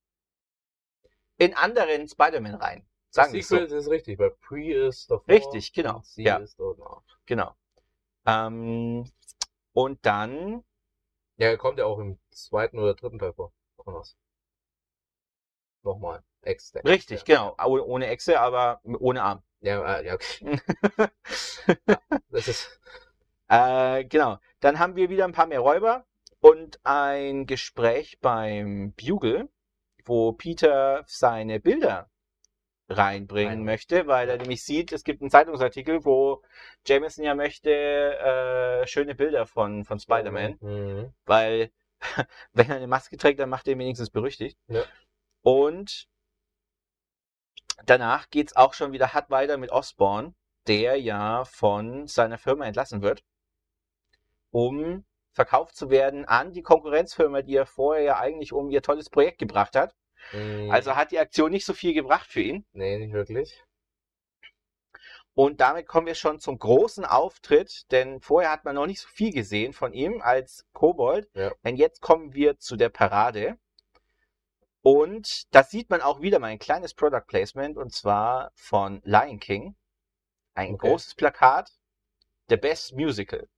In anderen Spider-Man-Reihen. Sagen wir es so. Secret ist richtig, weil Pre ist davor. Richtig, genau. Und sie Ja. ist danach. Genau. Ähm, und dann, Ja, er kommt ja auch im zweiten oder dritten Teil vor. Connors. Nochmal. Ex der richtig, Ex, genau. Oh- Ohne Echse, aber ohne Arm. Ja, äh, ja, okay. Das ist. äh, genau. Dann haben wir wieder ein paar mehr Räuber und ein Gespräch beim Bugle, wo Peter seine Bilder reinbringen Rein- möchte, weil er nämlich sieht, es gibt einen Zeitungsartikel, wo Jameson ja möchte äh, schöne Bilder von, von Spider-Man, Mhm. weil wenn er eine Maske trägt, dann macht er ihn wenigstens berüchtigt. Ja. Und danach geht's auch schon wieder hart weiter mit Osborn, der ja von seiner Firma entlassen wird, um verkauft zu werden an die Konkurrenzfirma, die er vorher ja eigentlich um ihr tolles Projekt gebracht hat. Mhm. Also hat die Aktion nicht so viel gebracht für ihn. Nee, nicht wirklich. Und damit kommen wir schon zum großen Auftritt, denn vorher hat man noch nicht so viel gesehen von ihm als Kobold. Ja. Und jetzt kommen wir zu der Parade. Und da sieht man auch wieder mal ein kleines Product Placement, und zwar von Lion King. Ein Okay. großes Plakat. The Best Musical.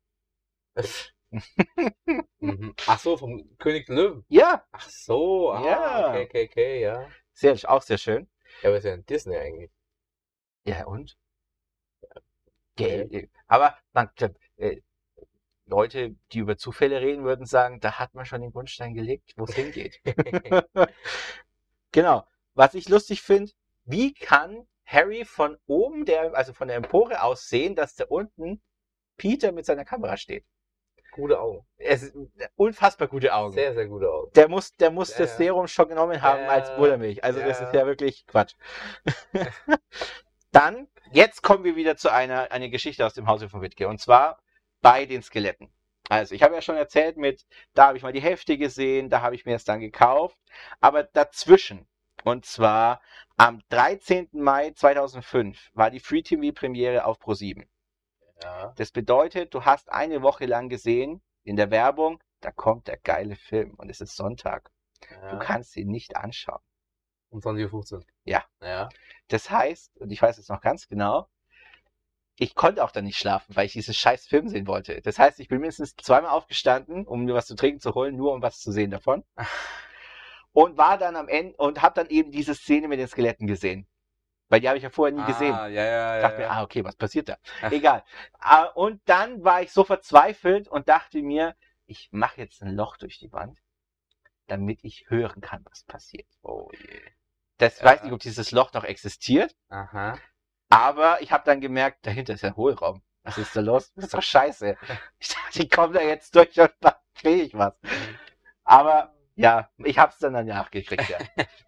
Mhm. Ach so, vom König der Löwen. Ja, Ach so, ah, Ja. okay, okay, okay, ja. sehr, auch sehr schön. Ja, aber ist ja ein Disney eigentlich. Ja, und? Geld. Aber man, äh, Leute, die über Zufälle reden, würden sagen, da hat man schon den Grundstein gelegt, wo es hingeht. Genau. Was ich lustig finde, wie kann Harry von oben, der, also von der Empore aus sehen, dass da unten Peter mit seiner Kamera steht? Gute Augen. Es ist unfassbar gute Augen. Sehr, sehr gute Augen. Der muss, der muss Ja, das ja. Serum schon genommen haben Ja, als Muttermilch. Also das ja. ist ja wirklich Quatsch. Dann, jetzt kommen wir wieder zu einer, einer Geschichte aus dem Hause von Wittke. Und zwar bei den Skeletten. Also ich habe ja schon erzählt mit, da habe ich mal die Hälfte gesehen, da habe ich mir es dann gekauft. Aber dazwischen, und zwar am dreizehnten Mai zweitausendfünf, war die Free-T V-Premiere auf ProSieben. Ja. Das bedeutet, du hast eine Woche lang gesehen, in der Werbung, da kommt der geile Film und es ist Sonntag. ja. Du kannst ihn nicht anschauen. Um zwanzig Uhr fünfzehn. Ja. Ja. Das heißt, und ich weiß es noch ganz genau, ich konnte auch dann nicht schlafen, weil ich diesen scheiß Film sehen wollte. Das heißt, ich bin mindestens zweimal aufgestanden, um mir was zu trinken zu holen, nur um was zu sehen davon. Und war dann am Ende und habe dann eben diese Szene mit den Skeletten gesehen. Weil die habe ich ja vorher nie gesehen. Ah, ja, ja, Ich ja. dachte mir, ja. ah, okay, was passiert da? Egal. Ah, und dann war ich so verzweifelt und dachte mir, ich mache jetzt ein Loch durch die Wand, damit ich hören kann, was passiert. Oh je. Das Ja. weiß nicht, ob dieses Loch noch existiert, Aha. aber ich habe dann gemerkt, dahinter ist ein Hohlraum. Was ist da los? Das ist doch scheiße. Ich dachte, ich komme da jetzt durch und dann kriege ich was. Aber ja, ich habe es dann danach gekriegt, ja.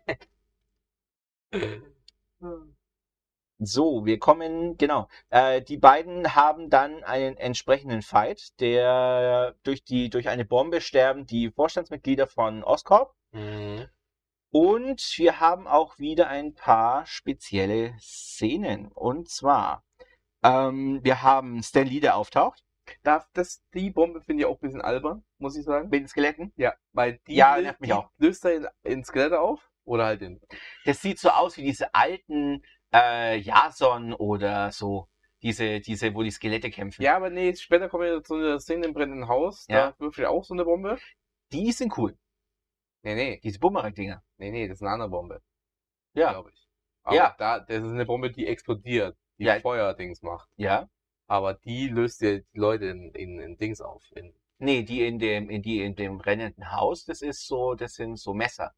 So, wir kommen, genau. Äh, die beiden haben dann einen entsprechenden Fight, der durch die, durch eine Bombe sterben die Vorstandsmitglieder von Oscorp. Mhm. Und wir haben auch wieder ein paar spezielle Szenen. Und zwar, ähm, wir haben Stan Lee, der auftaucht. Darf das, die Bombe finde ich auch ein bisschen albern, muss ich sagen. Mit den Skeletten. Ja, weil die, Ja, lö- nervt mich die auch. löst er in, in Skelette auf oder halt in. Das sieht so aus wie diese alten äh, Jason oder so. Diese, diese, wo die Skelette kämpfen. Ja, aber nee, später kommen wir zu einer Szene im brennenden Haus. Ja. Da würfelt er auch so eine Bombe. Die sind cool. Nee, nee, Diese Bumerang-Dinger. nee, nee, das ist eine andere Bombe, Ja. glaube ich. Aber Ja. da, das ist eine Bombe, die explodiert, die Ja. Feuerdings macht. Ja. Aber die löst ja die Leute in, in, in Dings auf. In, Nee, die in dem, in die in dem brennenden Haus, das ist so, das sind so Messer.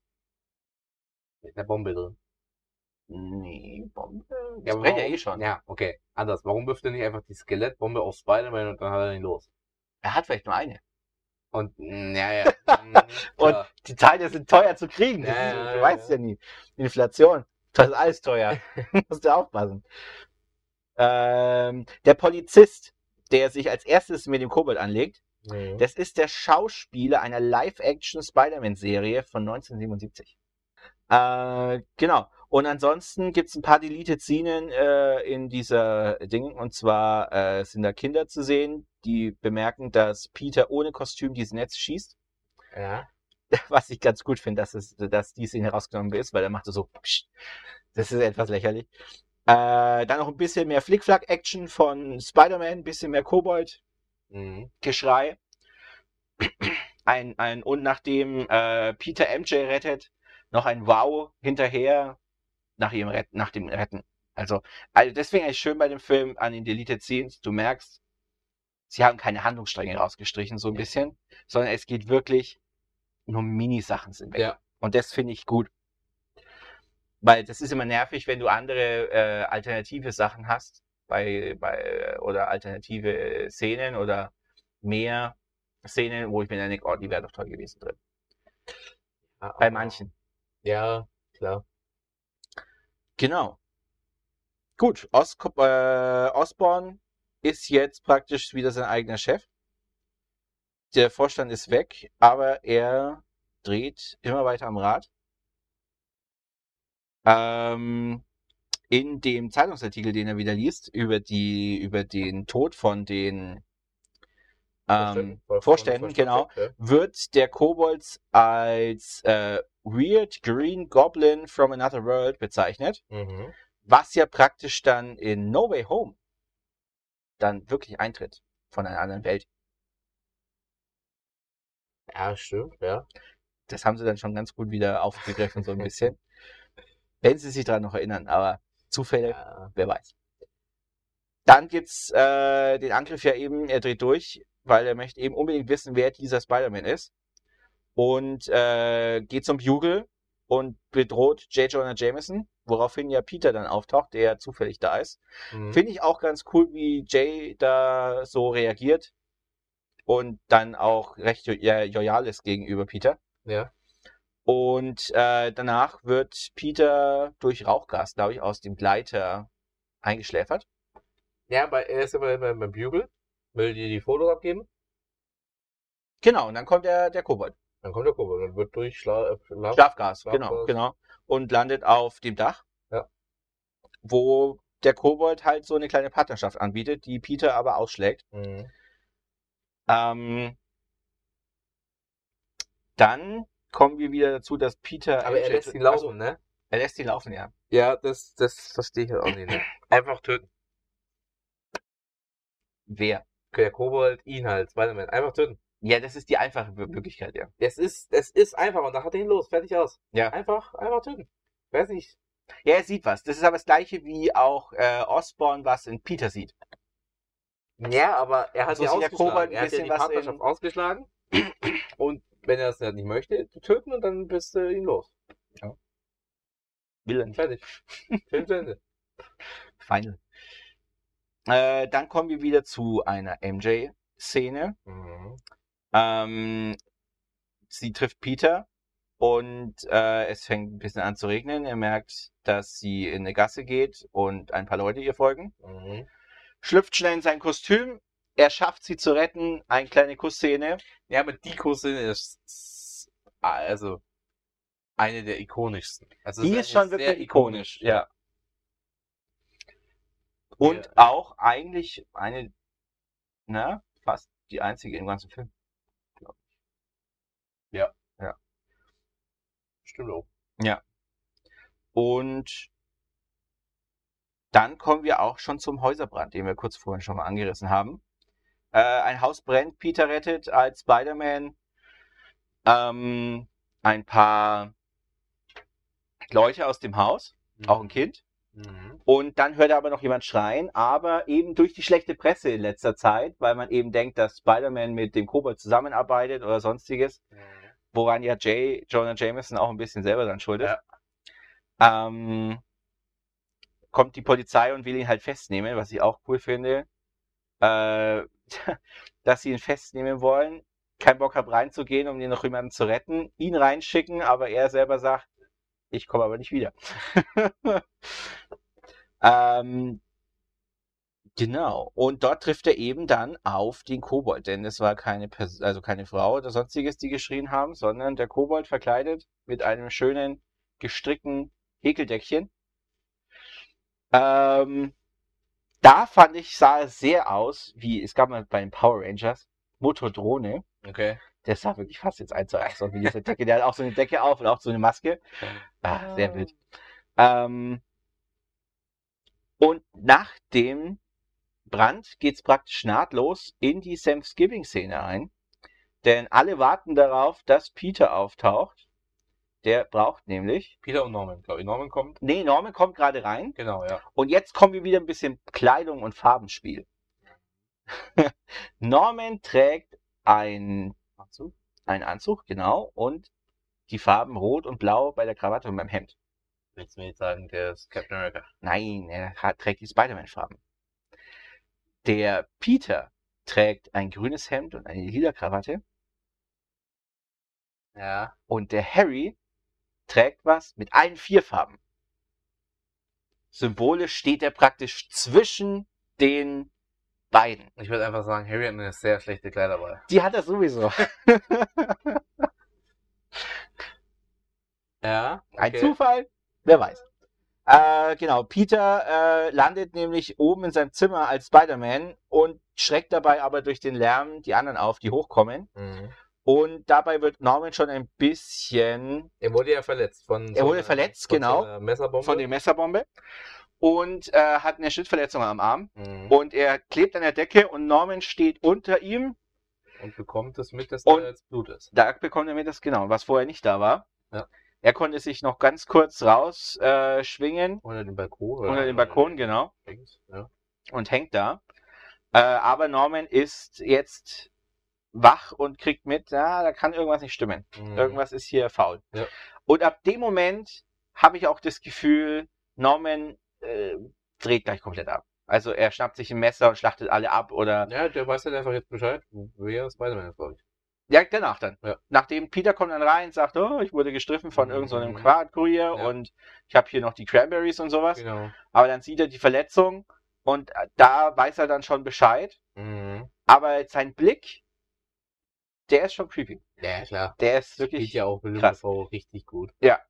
in der Bombe drin. Nee, Bombe. Das Ja, aber brennt ja warum- eh schon. Ja, okay. Anders. Warum wirft er nicht einfach die Skelettbombe auf Spider-Man und dann hat er ihn los? Er hat vielleicht nur eine. Und, mm, ja, ja. mm, Und klar. die Teile sind teuer zu kriegen. Das Ja, ist, ja, du ja, weißt ja. ja nie. Inflation. Das ist alles teuer. Musst du aufpassen. Ähm, der Polizist, der sich als erstes mit dem Kobold anlegt, Mhm. das ist der Schauspieler einer Live-Action-Spider-Man-Serie von neunzehnhundertsiebenundsiebzig. Äh, genau. Und ansonsten gibt's ein paar Deleted Szenen äh, in dieser Ding. Und zwar äh, sind da Kinder zu sehen, die bemerken, dass Peter ohne Kostüm dieses Netz schießt. Ja. Was ich ganz gut finde, dass, es, dass die Szene rausgenommen ist, weil er macht so, psch, das ist etwas lächerlich. Äh, dann noch ein bisschen mehr Flickflack-Action von Spider-Man, ein bisschen mehr Kobold. Mhm. Geschrei. Ein, ein, und nachdem äh, Peter M J rettet, noch ein Wow hinterher nach ihm Retten, nach dem Retten. Also, also deswegen ist schön bei dem Film an den Deleted Scenes, du merkst, sie haben keine Handlungsstränge rausgestrichen, so ein bisschen, sondern es geht wirklich nur Mini-Sachen sind weg. Ja. Und das finde ich gut. Weil das ist immer nervig, wenn du andere äh, alternative Sachen hast, bei, bei oder alternative Szenen oder mehr Szenen, wo ich mir dann denke, oh, die wäre doch toll gewesen drin. Ja, Bei aber- manchen. Ja, klar. Genau. Gut, Os äh, Osborn ist jetzt praktisch wieder sein eigener Chef. Der Vorstand ist weg, aber er dreht immer weiter am Rad. Ähm, in dem Zeitungsartikel, den er wieder liest, über die, über den Tod von den ähm, Vorständen, Vorständen, genau, Ja. wird der Kobold als äh, Weird Green Goblin from Another World bezeichnet, Mhm. was ja praktisch dann in No Way Home dann wirklich eintritt von einer anderen Welt. Ja, stimmt, ja. Das haben sie dann schon ganz gut wieder aufgegriffen, so ein bisschen. Wenn sie sich daran noch erinnern, aber Zufälle, ja. wer weiß. Dann gibt's äh, den Angriff ja eben, er dreht durch, weil er möchte eben unbedingt wissen, wer dieser Spider-Man ist. Und äh, geht zum Bugle und bedroht J. Jonah Jameson, woraufhin ja Peter dann auftaucht, der zufällig da ist. Mhm. Finde ich auch ganz cool, wie Jay da so reagiert und dann auch recht jo ja, loyal ist gegenüber Peter. Ja. Und äh, danach wird Peter durch Rauchgas, glaube ich, aus dem Gleiter eingeschläfert. Ja, bei, er ist immer beim, beim Bugle, will die die Fotos abgeben, Genau, und dann kommt der, der Kobold. dann kommt der Kobold und wird durch Schla äh, Schlaf Schlafgas, Schlafgas. genau, genau. Und landet auf dem Dach, Ja. wo der Kobold halt so eine kleine Partnerschaft anbietet, die Peter aber ausschlägt. Mhm. Ähm, dann kommen wir wieder dazu, dass Peter... Aber er lässt sie laufen, Also, ne? er lässt sie laufen, ja. Ja, das, das verstehe ich halt auch nicht, ne? Einfach töten. Wer? Der Kobold, ihn halt, Spider-Man. Einfach töten. Ja, das ist die einfache Möglichkeit, ja. Es ist, es ist einfach und da hat er ihn los, fertig aus. Ja. Einfach, einfach töten. Weiß nicht. Ja, er sieht was. Das ist aber das gleiche wie auch äh, Osborn, was in Peter sieht. Ja, aber er hat So ja sieht der ausgeschlagen. Kobold ein er hat ja bisschen die was Partnerschaft in- ausgeschlagen. Und wenn er das halt nicht möchte, zu töten und dann bist du ihn los. Will er nicht. Fertig. Film zu Ende. Final. Äh, dann kommen wir wieder zu einer M J-Szene. Mhm. Ähm, sie trifft Peter und äh, es fängt ein bisschen an zu regnen. Er merkt, dass sie in eine Gasse geht und ein paar Leute ihr folgen. Mhm. Schlüpft schnell in sein Kostüm. Er schafft sie zu retten. Eine kleine Kussszene. Ja, aber die Kussszene ist also eine der ikonischsten. Also Die es ist schon eigentlich wirklich sehr ikonisch. Ja. Und Ja. auch eigentlich eine, na, fast die einzige im ganzen Film. Stimmt auch. Und dann kommen wir auch schon zum Häuserbrand, den wir kurz vorhin schon mal angerissen haben. Äh, ein Haus brennt, Peter rettet als Spider-Man ähm, ein paar Leute aus dem Haus, auch ein Kind. Mhm. Und dann hört er aber noch jemand schreien, aber eben durch die schlechte Presse in letzter Zeit, weil man eben denkt, dass Spider-Man mit dem Kobold zusammenarbeitet oder sonstiges, woran ja Jay, Jonah Jameson auch ein bisschen selber dann schuld ist. Ähm, kommt die Polizei und will ihn halt festnehmen, was ich auch cool finde, äh, dass sie ihn festnehmen wollen, keinen Bock haben reinzugehen, um ihn noch jemanden zu retten, ihn reinschicken, aber er selber sagt, ich komme aber nicht wieder. ähm, genau. Und dort trifft er eben dann auf den Kobold, denn es war keine Pers- also keine Frau oder sonstiges, die geschrien haben, sondern der Kobold verkleidet mit einem schönen gestrickten Häkeldeckchen. Ähm, da fand ich, sah es sehr aus, wie, es gab mal bei den Power Rangers, Motodrone. Okay. Der sah wirklich fast jetzt eins zu eins aus wie diese Decke. Der hat auch so eine Decke auf und auch so eine Maske. Ah, sehr wild. Ähm, und nach dem Brand geht's praktisch nahtlos in die Thanksgiving-Szene ein. Denn alle warten darauf, dass Peter auftaucht. Der braucht nämlich... Peter und Norman, glaube ich. Norman kommt. Nee, Norman kommt gerade rein. Genau, ja. Und jetzt kommen wir wieder ein bisschen Kleidung und Farbenspiel. Norman trägt ein Anzug. einen Anzug, genau, und die Farben Rot und Blau bei der Krawatte und beim Hemd. Willst du mir jetzt sagen, der ist Captain America? Nein, er hat, trägt die Spider-Man-Farben. Der Peter trägt ein grünes Hemd und eine lila Krawatte. Ja. Und der Harry trägt was mit allen vier Farben. Symbolisch steht er praktisch zwischen den beiden. Ich würde einfach sagen, Harry hat eine sehr schlechte Kleiderwahl. Die hat er sowieso. Ja. Ein Zufall? Wer weiß. Äh, genau, Peter äh, landet nämlich oben in seinem Zimmer als Spider-Man und schreckt dabei aber durch den Lärm die anderen auf, die hochkommen. Mhm. Und dabei wird Norman schon ein bisschen Er wurde ja verletzt von Er wurde verletzt, von genau. So einer Messerbombe. von der Messerbombe und äh, hat eine Schnittverletzung am Arm. Mhm. Und er klebt an der Decke und Norman steht unter ihm. Und bekommt es mit, dass Und- da jetzt Blut ist. Da bekommt er mit das genau, was vorher nicht da war. Ja. Er konnte sich noch ganz kurz raus äh, schwingen Unter dem Balkon. unter dem Balkon, genau. Links, ja. Und hängt da. Äh, aber Norman ist jetzt wach und kriegt mit, ja, da kann irgendwas nicht stimmen. Mhm. Irgendwas ist hier faul. Ja. Und ab dem Moment habe ich auch das Gefühl, Norman äh, dreht gleich komplett ab. Also er schnappt sich ein Messer und schlachtet alle ab oder... Ja, der weiß halt einfach jetzt Bescheid, wer Spider-Man ist, glaube ich. Ja, danach dann. Ja. Nachdem Peter kommt dann rein, sagt, oh, ich wurde gestriffen von Mhm. irgendeinem so einem Quad-Kurier Ja. und ich habe hier noch die Cranberries und sowas. Genau. Aber dann sieht er die Verletzung und da weiß er dann schon Bescheid. Mhm. Aber sein Blick, der ist schon creepy. Ja, klar. Der ist Spielt wirklich... ja auch Willem krass. Dafoe richtig gut.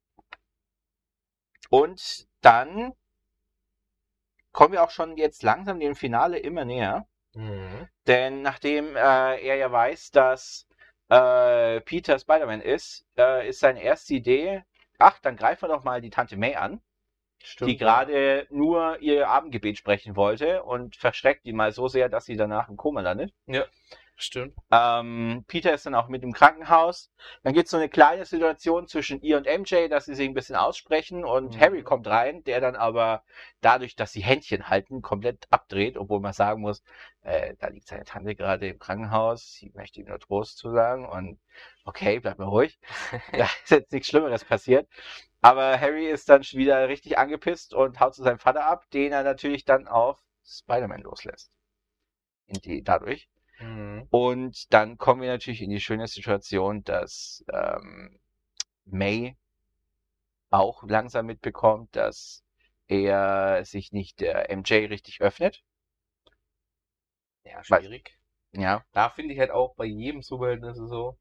Und dann kommen wir auch schon jetzt langsam dem Finale immer näher. Mhm. Denn nachdem äh, er ja weiß, dass äh, Peter Spider-Man ist, äh, ist seine erste Idee, ach, dann greifen wir doch mal die Tante May an, Stimmt, die gerade nur ihr Abendgebet sprechen wollte und verschreckt die mal so sehr, dass sie danach im Koma landet. Ja. Stimmt. Ähm, Peter ist dann auch mit im Krankenhaus. Dann gibt es so eine kleine Situation zwischen ihr und M J, dass sie sich ein bisschen aussprechen und Mhm. Harry kommt rein, der dann aber dadurch, dass sie Händchen halten, komplett abdreht, obwohl man sagen muss, äh, da liegt seine Tante gerade im Krankenhaus, sie möchte ihm nur Trost zu sagen und okay, bleib mal ruhig. Da ist jetzt nichts Schlimmeres passiert. Aber Harry ist dann schon wieder richtig angepisst und haut zu seinem Vater ab, den er natürlich dann auf Spider-Man loslässt. In die, dadurch. Mhm. Und dann kommen wir natürlich in die schöne Situation, dass ähm, May auch langsam mitbekommt, dass er sich nicht der M J richtig öffnet. Ja, Weil- schwierig. Ja, Da finde ich halt auch bei jedem Superhelden ist es so,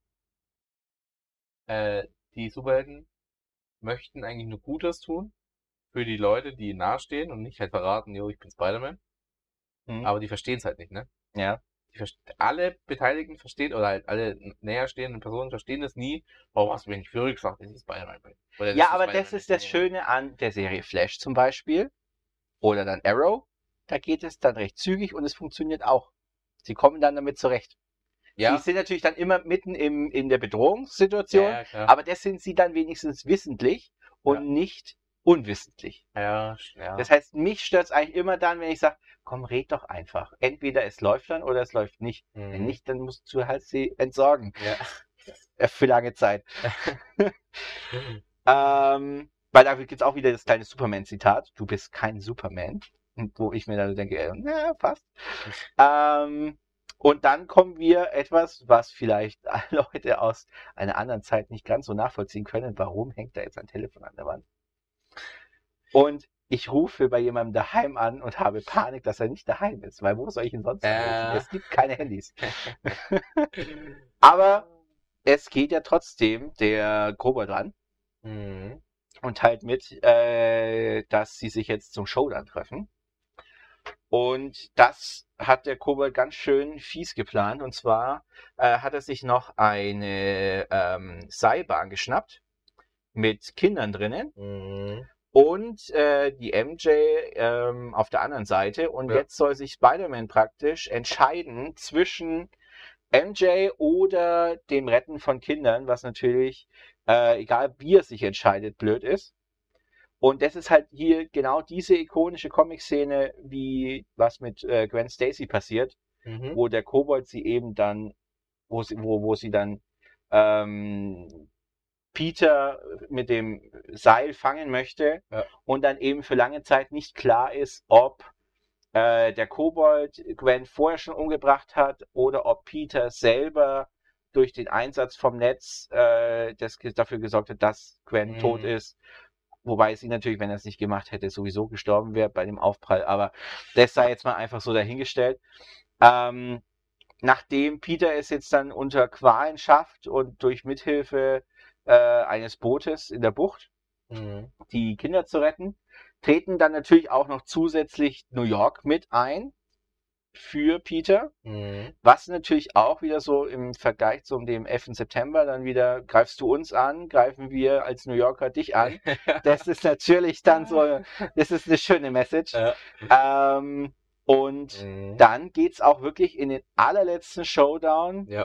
äh, die Superhelden möchten eigentlich nur Gutes tun für die Leute, die ihnen nahestehen und nicht halt verraten, jo, ich bin Spider-Man. Mhm. Aber die verstehen es halt nicht, ne? ja. Die verst- alle Beteiligten verstehen, oder halt alle näherstehenden Personen verstehen das nie. Warum hast du mir nicht früher gesagt, dass ich Spider-Man bin? Oder dass Ja, du aber Spider-Man das ist bist? das Schöne an der Serie Flash zum Beispiel. Oder dann Arrow. Da geht es dann recht zügig und es funktioniert auch. Sie kommen dann damit zurecht. Ja, Die sind natürlich dann immer mitten im, in der Bedrohungssituation, ja, klar. aber das sind sie dann wenigstens wissentlich und Ja. nicht unwissentlich. ja, ja. Das heißt, mich stört es eigentlich immer dann, wenn ich sage, komm, red doch einfach. Entweder es läuft dann oder es läuft nicht. Mhm. Wenn nicht, dann musst du halt sie entsorgen. Ja. Äh, Für lange Zeit. ähm, weil da gibt es auch wieder das kleine Superman-Zitat. Du bist kein Superman. Und wo ich mir dann denke, äh, na, passt. ähm, und dann kommen wir etwas, was vielleicht Leute aus einer anderen Zeit nicht ganz so nachvollziehen können. Warum hängt da jetzt ein Telefon an der Wand? Und ich rufe bei jemandem daheim an und habe Panik, dass er nicht daheim ist. Weil wo soll ich ihn sonst anrufen? Äh. Es gibt keine Handys. Aber es geht ja trotzdem der Kobold dran Mhm. und teilt mit, äh, dass sie sich jetzt zum Showdown treffen. Und das hat der Kobold ganz schön fies geplant. Und zwar äh, hat er sich noch eine ähm, Seilbahn geschnappt mit Kindern drinnen Mhm. und äh, die M J ähm, auf der anderen Seite. Und Ja. jetzt soll sich Spider-Man praktisch entscheiden zwischen M J oder dem Retten von Kindern, was natürlich, äh, egal wie er sich entscheidet, blöd ist. Und das ist halt hier genau diese ikonische Comic-Szene, wie was mit äh, Gwen Stacy passiert, Mhm. wo der Kobold sie eben dann, wo sie, wo, wo sie dann ähm, Peter mit dem Seil fangen möchte Ja. und dann eben für lange Zeit nicht klar ist, ob äh, der Kobold Gwen vorher schon umgebracht hat oder ob Peter selber durch den Einsatz vom Netz äh, das ge- dafür gesorgt hat, dass Gwen Mhm. tot ist. Wobei sie natürlich, wenn er es nicht gemacht hätte, sowieso gestorben wäre bei dem Aufprall. Aber das sei jetzt mal einfach so dahingestellt. Ähm, nachdem Peter es jetzt dann unter Qualen schafft und durch Mithilfe äh, eines Bootes in der Bucht Mhm. die Kinder zu retten, treten dann natürlich auch noch zusätzlich New York mit ein für Peter, Mhm. was natürlich auch wieder so im Vergleich zum dem elften September dann wieder, greifst du uns an, greifen wir als New Yorker dich an. Das ist natürlich dann so, das ist eine schöne Message. Ja. Ähm, und Mhm. dann geht's auch wirklich in den allerletzten Showdown, Ja.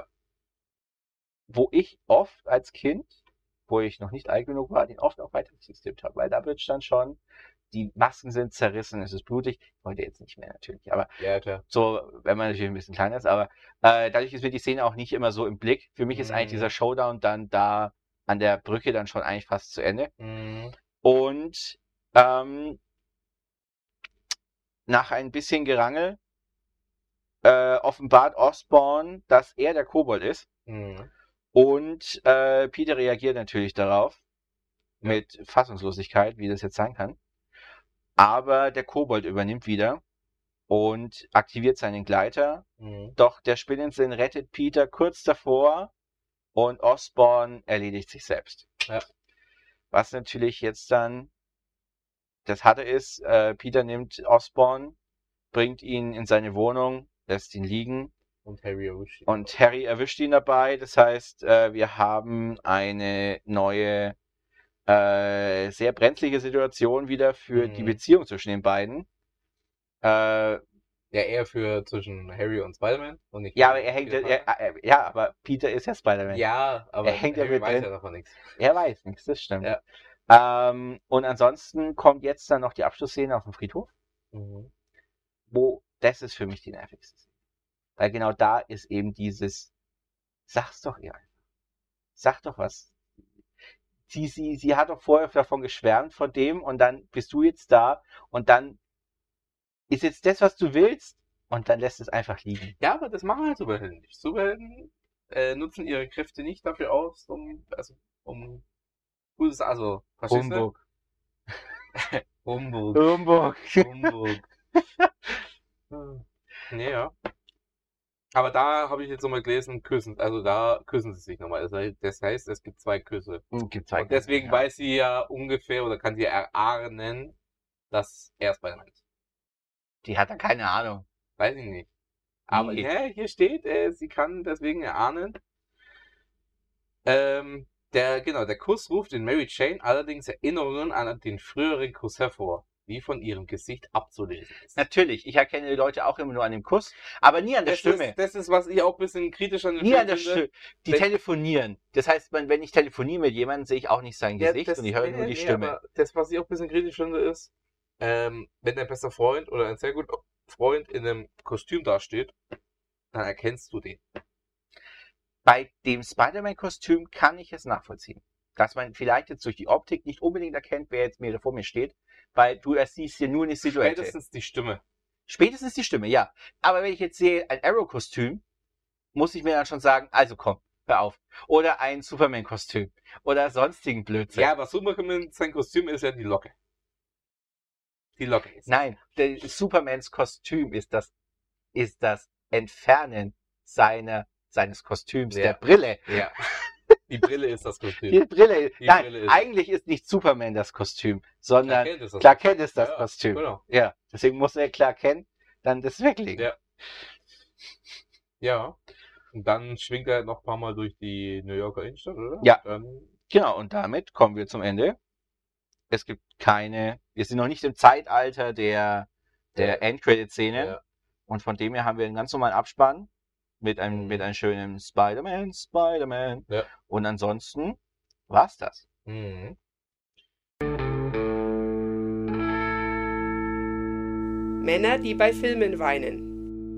wo ich oft als Kind, wo ich noch nicht alt genug war, den oft auch weitergetippt habe, weil da wird dann schon, die Masken sind zerrissen, es ist blutig, heute jetzt nicht mehr natürlich, aber Ja, klar. so, wenn man natürlich ein bisschen kleiner ist, aber äh, dadurch ist mir die Szene auch nicht immer so im Blick. Für mich ist eigentlich Mhm. dieser Showdown dann da an der Brücke dann schon eigentlich fast zu Ende. Mhm. Und ähm, nach ein bisschen Gerangel äh, offenbart Osborn, dass er der Kobold ist. Mhm. Und äh, Peter reagiert natürlich darauf Ja. mit Fassungslosigkeit, wie das jetzt sein kann. Aber der Kobold übernimmt wieder und aktiviert seinen Gleiter. Mhm. Doch der Spinnensinn rettet Peter kurz davor und Osborn erledigt sich selbst. Ja. Was natürlich jetzt dann das Harte ist, äh, Peter nimmt Osborn, bringt ihn in seine Wohnung, lässt ihn liegen Und Harry erwischt ihn. und Harry erwischt ihn dabei. Das heißt, äh, wir haben eine neue, äh, sehr brenzlige Situation wieder für Mhm. die Beziehung zwischen den beiden. Äh, Ja, Ja, eher für zwischen Harry und Spider-Man und nicht. Ja, für aber er hängt, Peter ja, Parker. er, ja, aber Peter ist ja Spider-Man. Ja, aber Er hängt ja Harry mit weiß drin. ja davon nichts. Er weiß nichts, das stimmt. Ja. Ähm, und ansonsten kommt jetzt dann noch die Abschlussszene auf dem Friedhof, Mhm. wo, das ist für mich die nervigste Szene. Weil genau da ist eben dieses, sag's doch ihr einfach. Sag doch was. Sie, sie, sie hat doch vorher davon geschwärmt, von dem, und dann bist du jetzt da, und dann ist jetzt das, was du willst, und dann lässt es einfach liegen. Ja, aber das machen halt Superhelden nicht. Superhelden äh, nutzen ihre Kräfte nicht dafür aus, um, also, um, gutes, also, verstehst du? Humbug. Humbug. Humbug. Humbug. Nee, ja. Aber da habe ich jetzt nochmal gelesen, küssen, also da küssen sie sich nochmal. Das heißt- Das heißt, es gibt zwei Küsse. Gibt zwei Und deswegen ja. weiß sie ja ungefähr oder kann sie erahnen, dass er Spider-Man ist. Die hat da keine Ahnung. Weiß ich nicht. Aber Nee. ja, hier steht, äh, sie kann deswegen erahnen. Ähm, der, genau, der Kuss ruft in Mary Jane allerdings Erinnerungen an den früheren Kuss hervor, wie von ihrem Gesicht abzulesen ist. Natürlich, ich erkenne die Leute auch immer nur an dem Kuss, aber nie an der Das Stimme. ist, das ist, was ich auch ein bisschen kritisch an dem Nie Film an der finde. Stimme. Die Wenn- telefonieren. Das heißt, wenn wenn ich telefoniere mit jemandem, sehe ich auch nicht sein Ja, Gesicht das- und ich höre nee, nur die nee, Stimme. Aber das, was ich auch ein bisschen kritisch finde, ist, ähm, wenn dein bester Freund oder ein sehr guter Freund in einem Kostüm dasteht, dann erkennst du den. Bei dem Spider-Man-Kostüm kann ich es nachvollziehen. Dass man vielleicht jetzt durch die Optik nicht unbedingt erkennt, wer jetzt mir vor mir steht, weil du das siehst hier nur eine Silhouette. Spätestens die Stimme. Spätestens die Stimme, ja. Aber wenn ich jetzt sehe, ein Arrow-Kostüm, muss ich mir dann schon sagen, also komm, hör auf. Oder ein Superman-Kostüm. Oder sonstigen Blödsinn. Ja, aber Superman, sein Kostüm ist ja die Locke. Die Locke ist. Nein, der Supermans Kostüm ist das, ist das Entfernen seiner, seines Kostüms, Ja. der Brille. Ja. Die Brille ist das Kostüm. Die Brille, Die nein, Brille ist- eigentlich ist nicht Superman das Kostüm, sondern Clark Kent ist das. Clark Kent ist das Ja, Kostüm. Genau. Ja, deswegen muss er Clark Kent dann das weglegen. Ja. Ja. Und dann schwingt er noch ein paar Mal durch die New Yorker Innenstadt, oder? Ja. Dann, Genau, und damit kommen wir zum Ende. Es gibt keine, wir sind noch nicht im Zeitalter der, der Ja. Endcredit-Szene. Ja. Und von dem her haben wir einen ganz normalen Abspann mit einem, Mhm. mit einem schönen Spider-Man, Spider-Man. Ja. Und ansonsten war's das. Mhm. Männer, die bei Filmen weinen.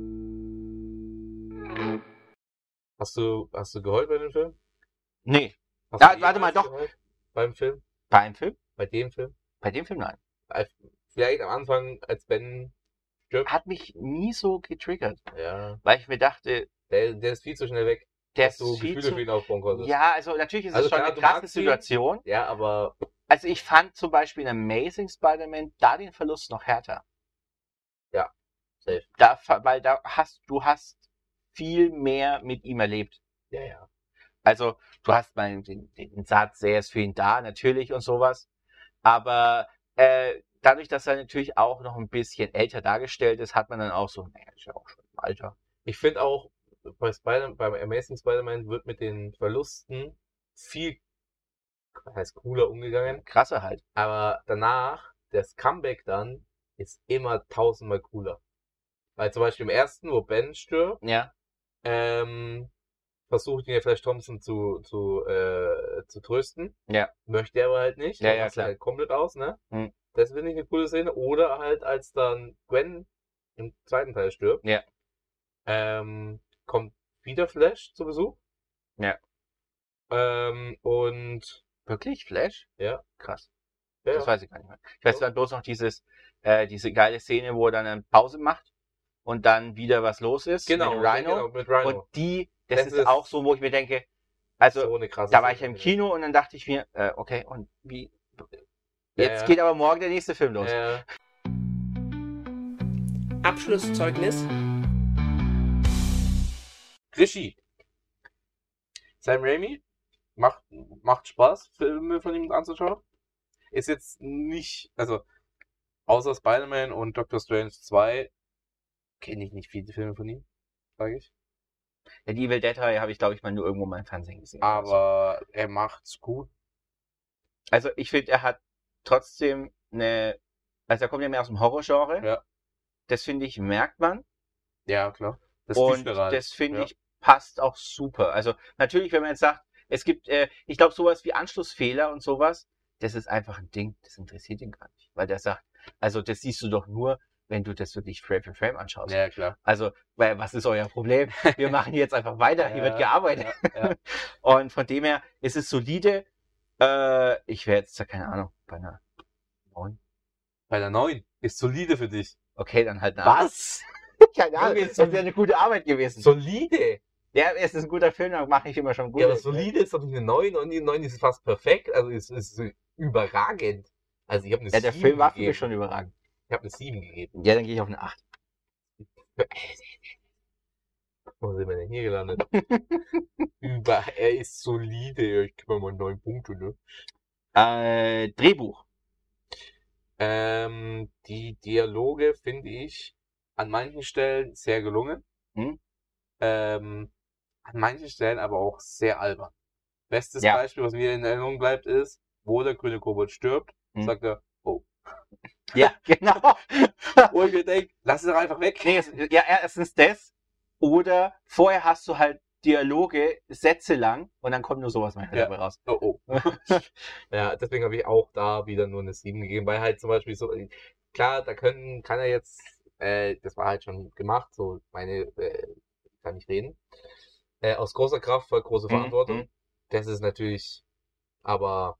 Hast du, hast du geheult bei dem Film? Nee, Hast Ja, du warte mal, jemals doch. geheult Beim Film? bei einem Film? Bei dem Film? Bei dem Film nein. Als- Vielleicht am Anfang, als Ben stirbt. Hat mich nie so getriggert, Ja. weil ich mir dachte, Der, der ist viel zu schnell weg, der dass du ist viel Gefühle zu... für ihn aufbauen konntest. Ja, also natürlich ist es Also schon klar, eine du krasse magst ihn. Situation. Ja, aber Also ich fand zum Beispiel in Amazing Spider-Man da den Verlust noch härter. Ja, safe. Da, ver- weil da hast, du hast viel mehr mit ihm erlebt. ja, ja. Also, du hast mal den, den Satz, er ist für ihn da, natürlich und sowas. Aber äh, dadurch, dass er natürlich auch noch ein bisschen älter dargestellt ist, hat man dann auch so, naja, ist ja auch schon im Alter. Ich finde auch, bei Spider beim Amazing Spider-Man wird mit den Verlusten viel heißt cooler umgegangen. Krasser halt. Aber danach, das Comeback dann, ist immer tausendmal cooler. Weil zum Beispiel im ersten, wo Ben stirbt, Ja. ähm, versucht ihn ja Flash Thompson zu, zu, äh, zu trösten. Ja. Möchte er aber halt nicht. Ja, Dann ja, rastet er klar. halt komplett aus, ne? Hm. Das finde ich eine coole Szene. Oder halt, als dann Gwen im zweiten Teil stirbt, Ja. ähm, kommt wieder Flash zu Besuch. Ja. Ähm, und Wirklich? Flash? ja, Krass. ja, Das weiß ich gar nicht mehr. Ich weiß dann bloß noch dieses, äh, diese geile Szene, wo er dann eine Pause macht und dann wieder was los ist genau, mit Rhino. genau, mit Rhino. Und die, das, Das ist, ist auch so, wo ich mir denke, also so eine krasse da war ich ja Szene. im Kino und dann dachte ich mir, äh, okay, und wie, Ja, jetzt ja. geht aber morgen der nächste Film los. Äh, Abschlusszeugnis. Regie. Sam Raimi macht, macht Spaß, Filme von ihm anzuschauen. Ist jetzt nicht, also außer Spider-Man und Doctor Strange zwei kenne ich nicht viele Filme von ihm, sage ich. Ja, die Evil Dead Reihe habe ich, glaube ich, mal nur irgendwo mal im Fernsehen gesehen. oder so. Aber er macht's gut. Also ich finde, er hat trotzdem eine, also er kommt ja mehr aus dem Horrorgenre. Ja. Das finde ich, merkt man. Ja, klar. Das Und Flüsterei. das finde Ja. ich passt auch super. Also natürlich, wenn man jetzt sagt, es gibt, äh, ich glaube, sowas wie Anschlussfehler und sowas, das ist einfach ein Ding, das interessiert ihn gar nicht. Weil der sagt, also das siehst du doch nur, wenn du das wirklich Frame für Frame anschaust. Ja, klar. Also, weil, was ist euer Problem? Wir machen jetzt einfach weiter, hier Ja, wird gearbeitet. Ja, ja. Und von dem her ist es solide. Äh, ich wäre jetzt, keine Ahnung, bei einer neun. Bei der neun ist solide für dich. Okay, dann halt eine acht. Was? Keine Ahnung, Junge, das wäre eine gute Arbeit gewesen. Solide? Ja, es ist ein guter Film, dann mache ich immer schon gut. Ja, aber solide ist doch nicht eine neun und die neun ist fast perfekt. Also es ist überragend. Also ich habe eine Ja, der sieben Film war für gegeben. mich schon überragend. Ich habe eine sieben gegeben. Ja, dann gehe ich auf eine acht. Wo sind wir denn hier gelandet? Über, er ist solide. Ich gebe mal neun Punkte, ne? Äh, Drehbuch. Ähm, die Dialoge finde ich an manchen Stellen sehr gelungen. Hm? Ähm, an manchen Stellen aber auch sehr albern. Bestes Ja. Beispiel, was mir in Erinnerung bleibt, ist, wo der grüne Kobold stirbt, Hm. sagt er, oh. Ja, genau. Wo ich mir denke, lass es doch einfach weg. Nee, es, ja, erstens das. Oder vorher hast du halt Dialoge, Sätze lang und dann kommt nur sowas mal Ja. dabei raus. Oh, oh. Ja, deswegen habe ich auch da wieder nur eine sieben gegeben, weil halt zum Beispiel so, klar, da können, kann er jetzt, äh, das war halt schon gemacht, so meine, äh, kann ich reden, äh, aus großer Kraft folgt große Mhm, Verantwortung. mhm. Das ist natürlich, aber,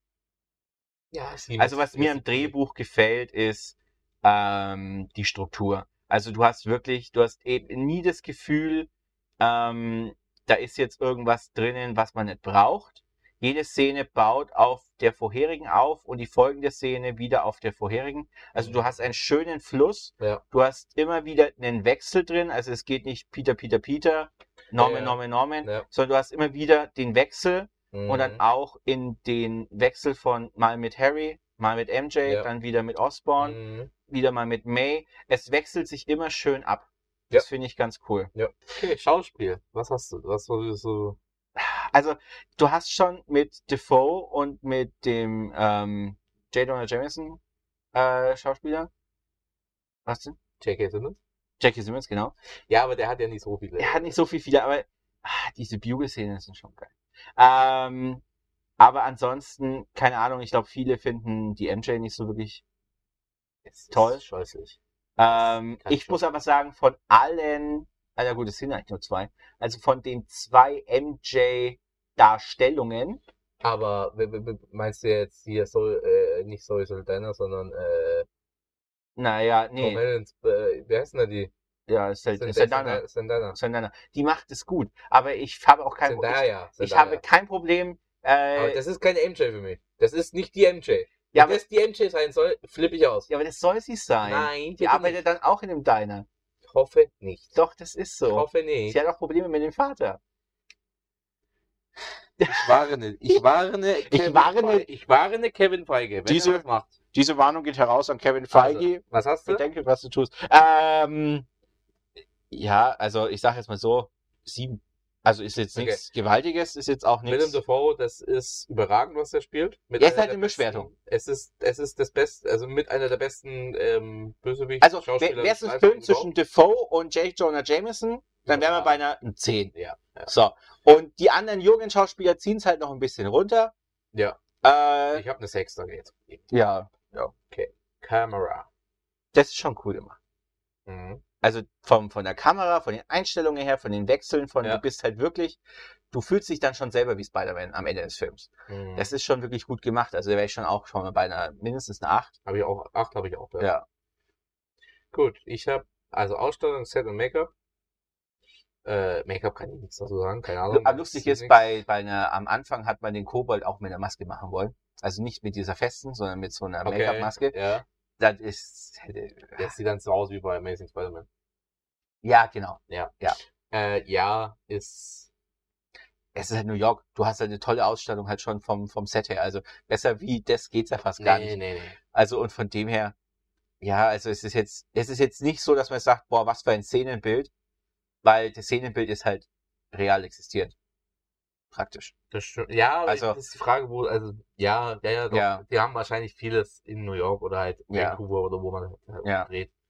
ja, sieben Also ist- was mir ist- am Drehbuch gefällt, ist ähm, die Struktur. Also du hast wirklich, du hast eben nie das Gefühl, ähm, da ist jetzt irgendwas drinnen, was man nicht braucht. Jede Szene baut auf der vorherigen auf und die folgende Szene wieder auf der vorherigen. Also du hast einen schönen Fluss. Ja. Du hast immer wieder einen Wechsel drin. Also es geht nicht Peter, Peter, Peter, Norman, Ja, ja. Norman, Norman, Ja. sondern du hast immer wieder den Wechsel. Und dann Mhm. auch in den Wechsel von mal mit Harry, mal mit M J, Ja. dann wieder mit Osborn, Mhm. wieder mal mit May. Es wechselt sich immer schön ab. Ja. Das finde ich ganz cool. Ja. Okay, Schauspiel. Was hast du? Was würdest du? Also, du hast schon mit Defoe und mit dem ähm, J. Jonah Jameson äh, Schauspieler. Was denn? J K. Simmons? Jackie Simmons, genau. Ja, aber der hat ja nicht so viele. Er hat nicht so viel viele, aber ah, diese Bugle-Szenen sind schon geil. Ähm, aber ansonsten, keine Ahnung, ich glaube, viele finden die M J nicht so wirklich Es ist toll. Scheußlich. Ähm, kann ich ich muss schon. aber sagen, von allen, ah ja gut, es sind eigentlich nur zwei, also von den zwei M J-Darstellungen, Aber w- w- w- meinst du jetzt hier so, äh, nicht Zoe Saldana, sondern äh, naja, Tom nee, Hollands, äh, wie heißen da die? ja, Sel- Zend- Saldana, Zendana. Saldana, die macht es gut, aber ich habe auch kein Problem, Zendaya. ich, ich Zendaya. habe kein Problem, Aber äh, das ist keine M J für mich. Das ist nicht die M J. ja, Wenn aber, das die M J sein soll, flippe ich aus. ja, aber das soll sie sein. Nein, Die bitte arbeitet nicht. dann auch in dem Diner. Ich hoffe nicht. Doch, das ist Ich so. hoffe nicht. Sie hat auch Probleme mit dem Vater. Ich warne, ich warne, Kevin warne- Feige. ich warne Kevin Feige, wenn Diese- er das macht. Diese Warnung geht heraus an Kevin Also, Feige. was hast du? Bedenke, was du tust. Ähm, ja, also ich sage jetzt mal so, sieben. Also ist jetzt Okay. nichts Gewaltiges, ist jetzt auch Willem nichts. Dafoe, das ist überragend, was er spielt. Mit Er ist einer halt der eine Mischwertung. besten- Es ist, es ist das Beste, also mit einer der besten ähm, Bösewicht Also Schauspieler. wäre es ein Film zwischen Defoe und J. Jonah Jameson, dann wären wir bei einer zehn. Ja, ja. So. Und die anderen jungen Schauspieler ziehen es halt noch ein bisschen runter. Ja, Äh, ich habe eine sechs da jetzt gegeben. ja, Camera. das ist schon cool gemacht. Mhm. Also vom, von der Kamera, von den Einstellungen her, von den Wechseln, von Ja. du bist halt wirklich, du fühlst dich dann schon selber wie Spider-Man am Ende des Films. Mhm. Das ist schon wirklich gut gemacht. Also da wäre ich schon auch schon mal bei einer mindestens eine acht. Habe ich auch, acht habe ich auch. Ja. Ja. Gut, ich habe also Ausstattung, Set und Make-up. Äh, Make-up kann ich nichts dazu sagen, keine Ahnung. Aber lustig ist, bei, bei einer, am Anfang hat man den Kobold auch mit einer Maske machen wollen. Also nicht mit dieser festen, sondern mit so einer Okay, Make-up-Maske. Ja, Das ist, das sieht dann so aus wie bei Amazing Spider-Man. ja, genau. Äh, ja, ist, Es ist halt New York. Du hast halt eine tolle Ausstattung halt schon vom, vom Set her. Also besser wie das geht's ja fast gar nee, nicht. nee, nee. Also und von dem her, ja, also es ist jetzt, es ist jetzt nicht so, dass man sagt, boah, was für ein Szenenbild, weil das Szenenbild ist halt real existierend. Praktisch. Das stimmt. Ja, aber Also- das ist die Frage, wo, also, ja, ja, ja, doch. Ja. Die haben wahrscheinlich vieles in New York oder halt Ja. Vancouver oder wo man halt Ja. dreht.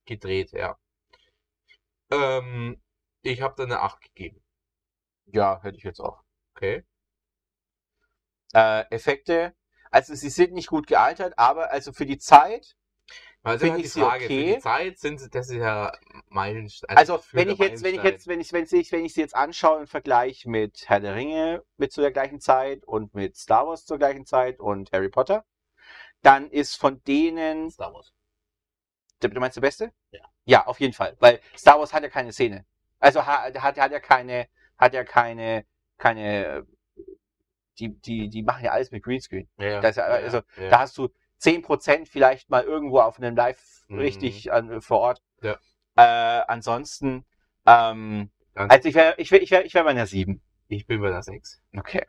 gedreht, ja. Ähm, ich habe da eine acht gegeben. Ja, hätte ich jetzt auch. Okay. Äh, Effekte, also sie sind nicht gut gealtert, aber also für die Zeit, Also Finde halt ich die sie Frage, okay. für die Zeit sind sie, das ist ja Meilenstein. also für wenn der ich jetzt, wenn ich Meilenstein. jetzt, wenn ich, wenn ich, wenn ich sie jetzt anschaue im Vergleich mit Herr der Ringe mit zu der gleichen Zeit und mit Star Wars zur gleichen Zeit und Harry Potter, dann ist von denen, Star Wars. du meinst der Beste? Ja. Ja, auf jeden Fall, weil Star Wars hat ja keine Szene. Also hat, hat, hat ja keine, hat ja keine, keine, die, die, die machen ja alles mit Greenscreen. Ja, Das ist ja, ja, also ja. da hast du zehn Prozent vielleicht mal irgendwo auf einem Live Mhm. richtig an, vor Ort. Ja. Äh, ansonsten, ähm, Dann- also ich wäre ich wär, ich wär, ich wär bei einer sieben. Ich bin bei der sechs. Okay.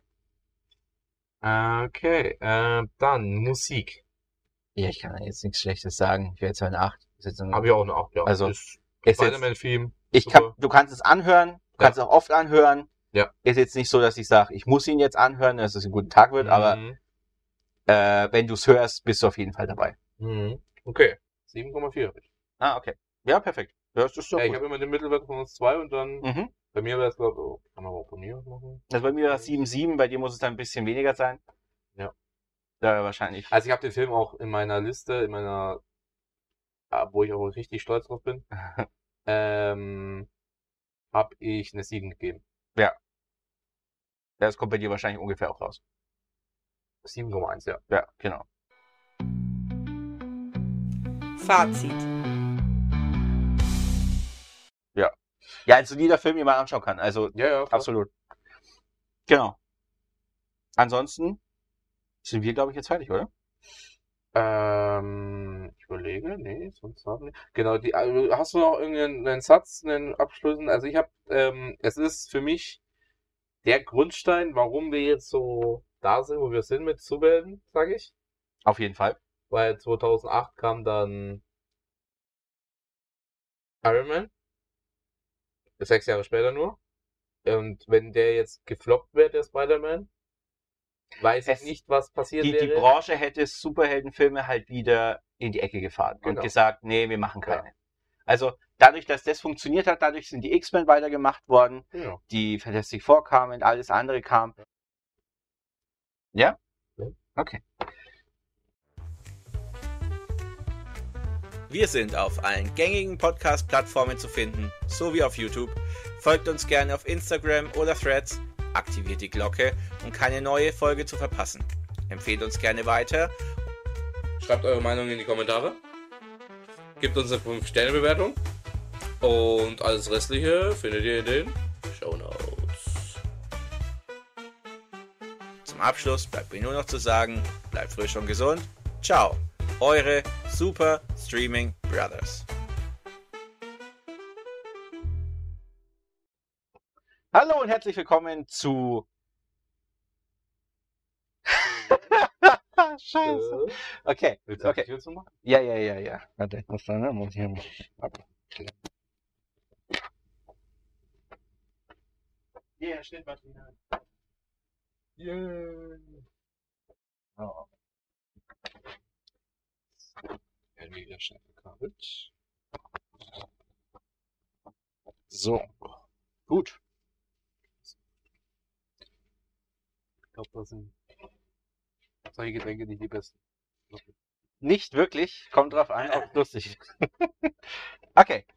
Okay, äh, dann Musik. Ja, ich kann da jetzt nichts Schlechtes sagen. Ich wäre jetzt bei einer acht. Ist jetzt ein- Habe ich auch eine acht, ja. Also, ist ist jetzt, Spider-Man-Film. ich super. kann, du kannst es anhören, du kannst es auch oft anhören. Ja. Ist jetzt nicht so, dass ich sage, ich muss ihn jetzt anhören, dass es ein guter Tag wird, aber Mhm. äh, wenn du es hörst, bist du auf jeden Fall dabei. Mhm. Okay, sieben Komma vier. Ah, okay. Ja, perfekt. Ja, das ist doch Ja, ich gut. habe immer den Mittelwert von uns zwei und dann, Mhm. bei mir wäre es, glaube ich, oh, kann man auch bei mir was machen? Also bei mir war es sieben Komma sieben, bei dir muss es dann ein bisschen weniger sein. Ja. Ja, wahrscheinlich. Also ich habe den Film auch in meiner Liste, in meiner, ah, wo ich auch richtig stolz drauf bin, ähm, habe ich eine sieben gegeben. Ja, das kommt bei dir wahrscheinlich ungefähr auch raus. sieben Komma eins, ja. Ja, genau. Fazit. Ja, ein solider Film, den man anschauen kann. Also Ja, ja, klar. absolut. Genau. Ansonsten sind wir, glaube ich, jetzt fertig, oder? Ähm, ich überlege, nee, sonst haben wir. Genau, die, also hast du noch irgendeinen Satz, einen Abschluss? Also ich habe, ähm, es ist für mich der Grundstein, warum wir jetzt so da sind, wo wir sind mit Superhelden, sage ich. Auf jeden Fall. Weil zweitausendacht kam dann Iron Man. Sechs Jahre später nur. Und wenn der jetzt gefloppt wäre, der Spider-Man, weiß Es- ich nicht, was passiert Die, die wäre. Branche hätte Superheldenfilme halt wieder in die Ecke gefahren und Genau. gesagt, nee, wir machen Ja. keine. Also dadurch, dass das funktioniert hat, dadurch sind die X-Men weitergemacht worden, Ja. die Fantastic Four kamen, alles andere kam. Ja? Ja. Okay. Wir sind auf allen gängigen Podcast-Plattformen zu finden, sowie auf YouTube. Folgt uns gerne auf Instagram oder Threads, aktiviert die Glocke, um keine neue Folge zu verpassen. Empfehlt uns gerne weiter. Schreibt eure Meinung in die Kommentare. Gebt uns eine fünf Sterne Bewertung. Und alles Restliche findet ihr in den Shownotes. Zum Abschluss bleibt mir nur noch zu sagen, bleibt frisch und gesund. Ciao, eure Super Streaming Brothers. Hallo und herzlich willkommen zu... Scheiße. Okay, Willst du okay. das jetzt nochmal? Ja, ja, ja, ja. Warte, ich muss da, ne? Muss ich hier mal ab. Ja, Schnittmaterial. Yeah. Oh. Werden wir wieder schnell gekabelt. So. Gut. Ich glaube, das sind solche Getränke nicht die besten. Nicht wirklich. Kommt drauf an, ob es lustig ist. Okay.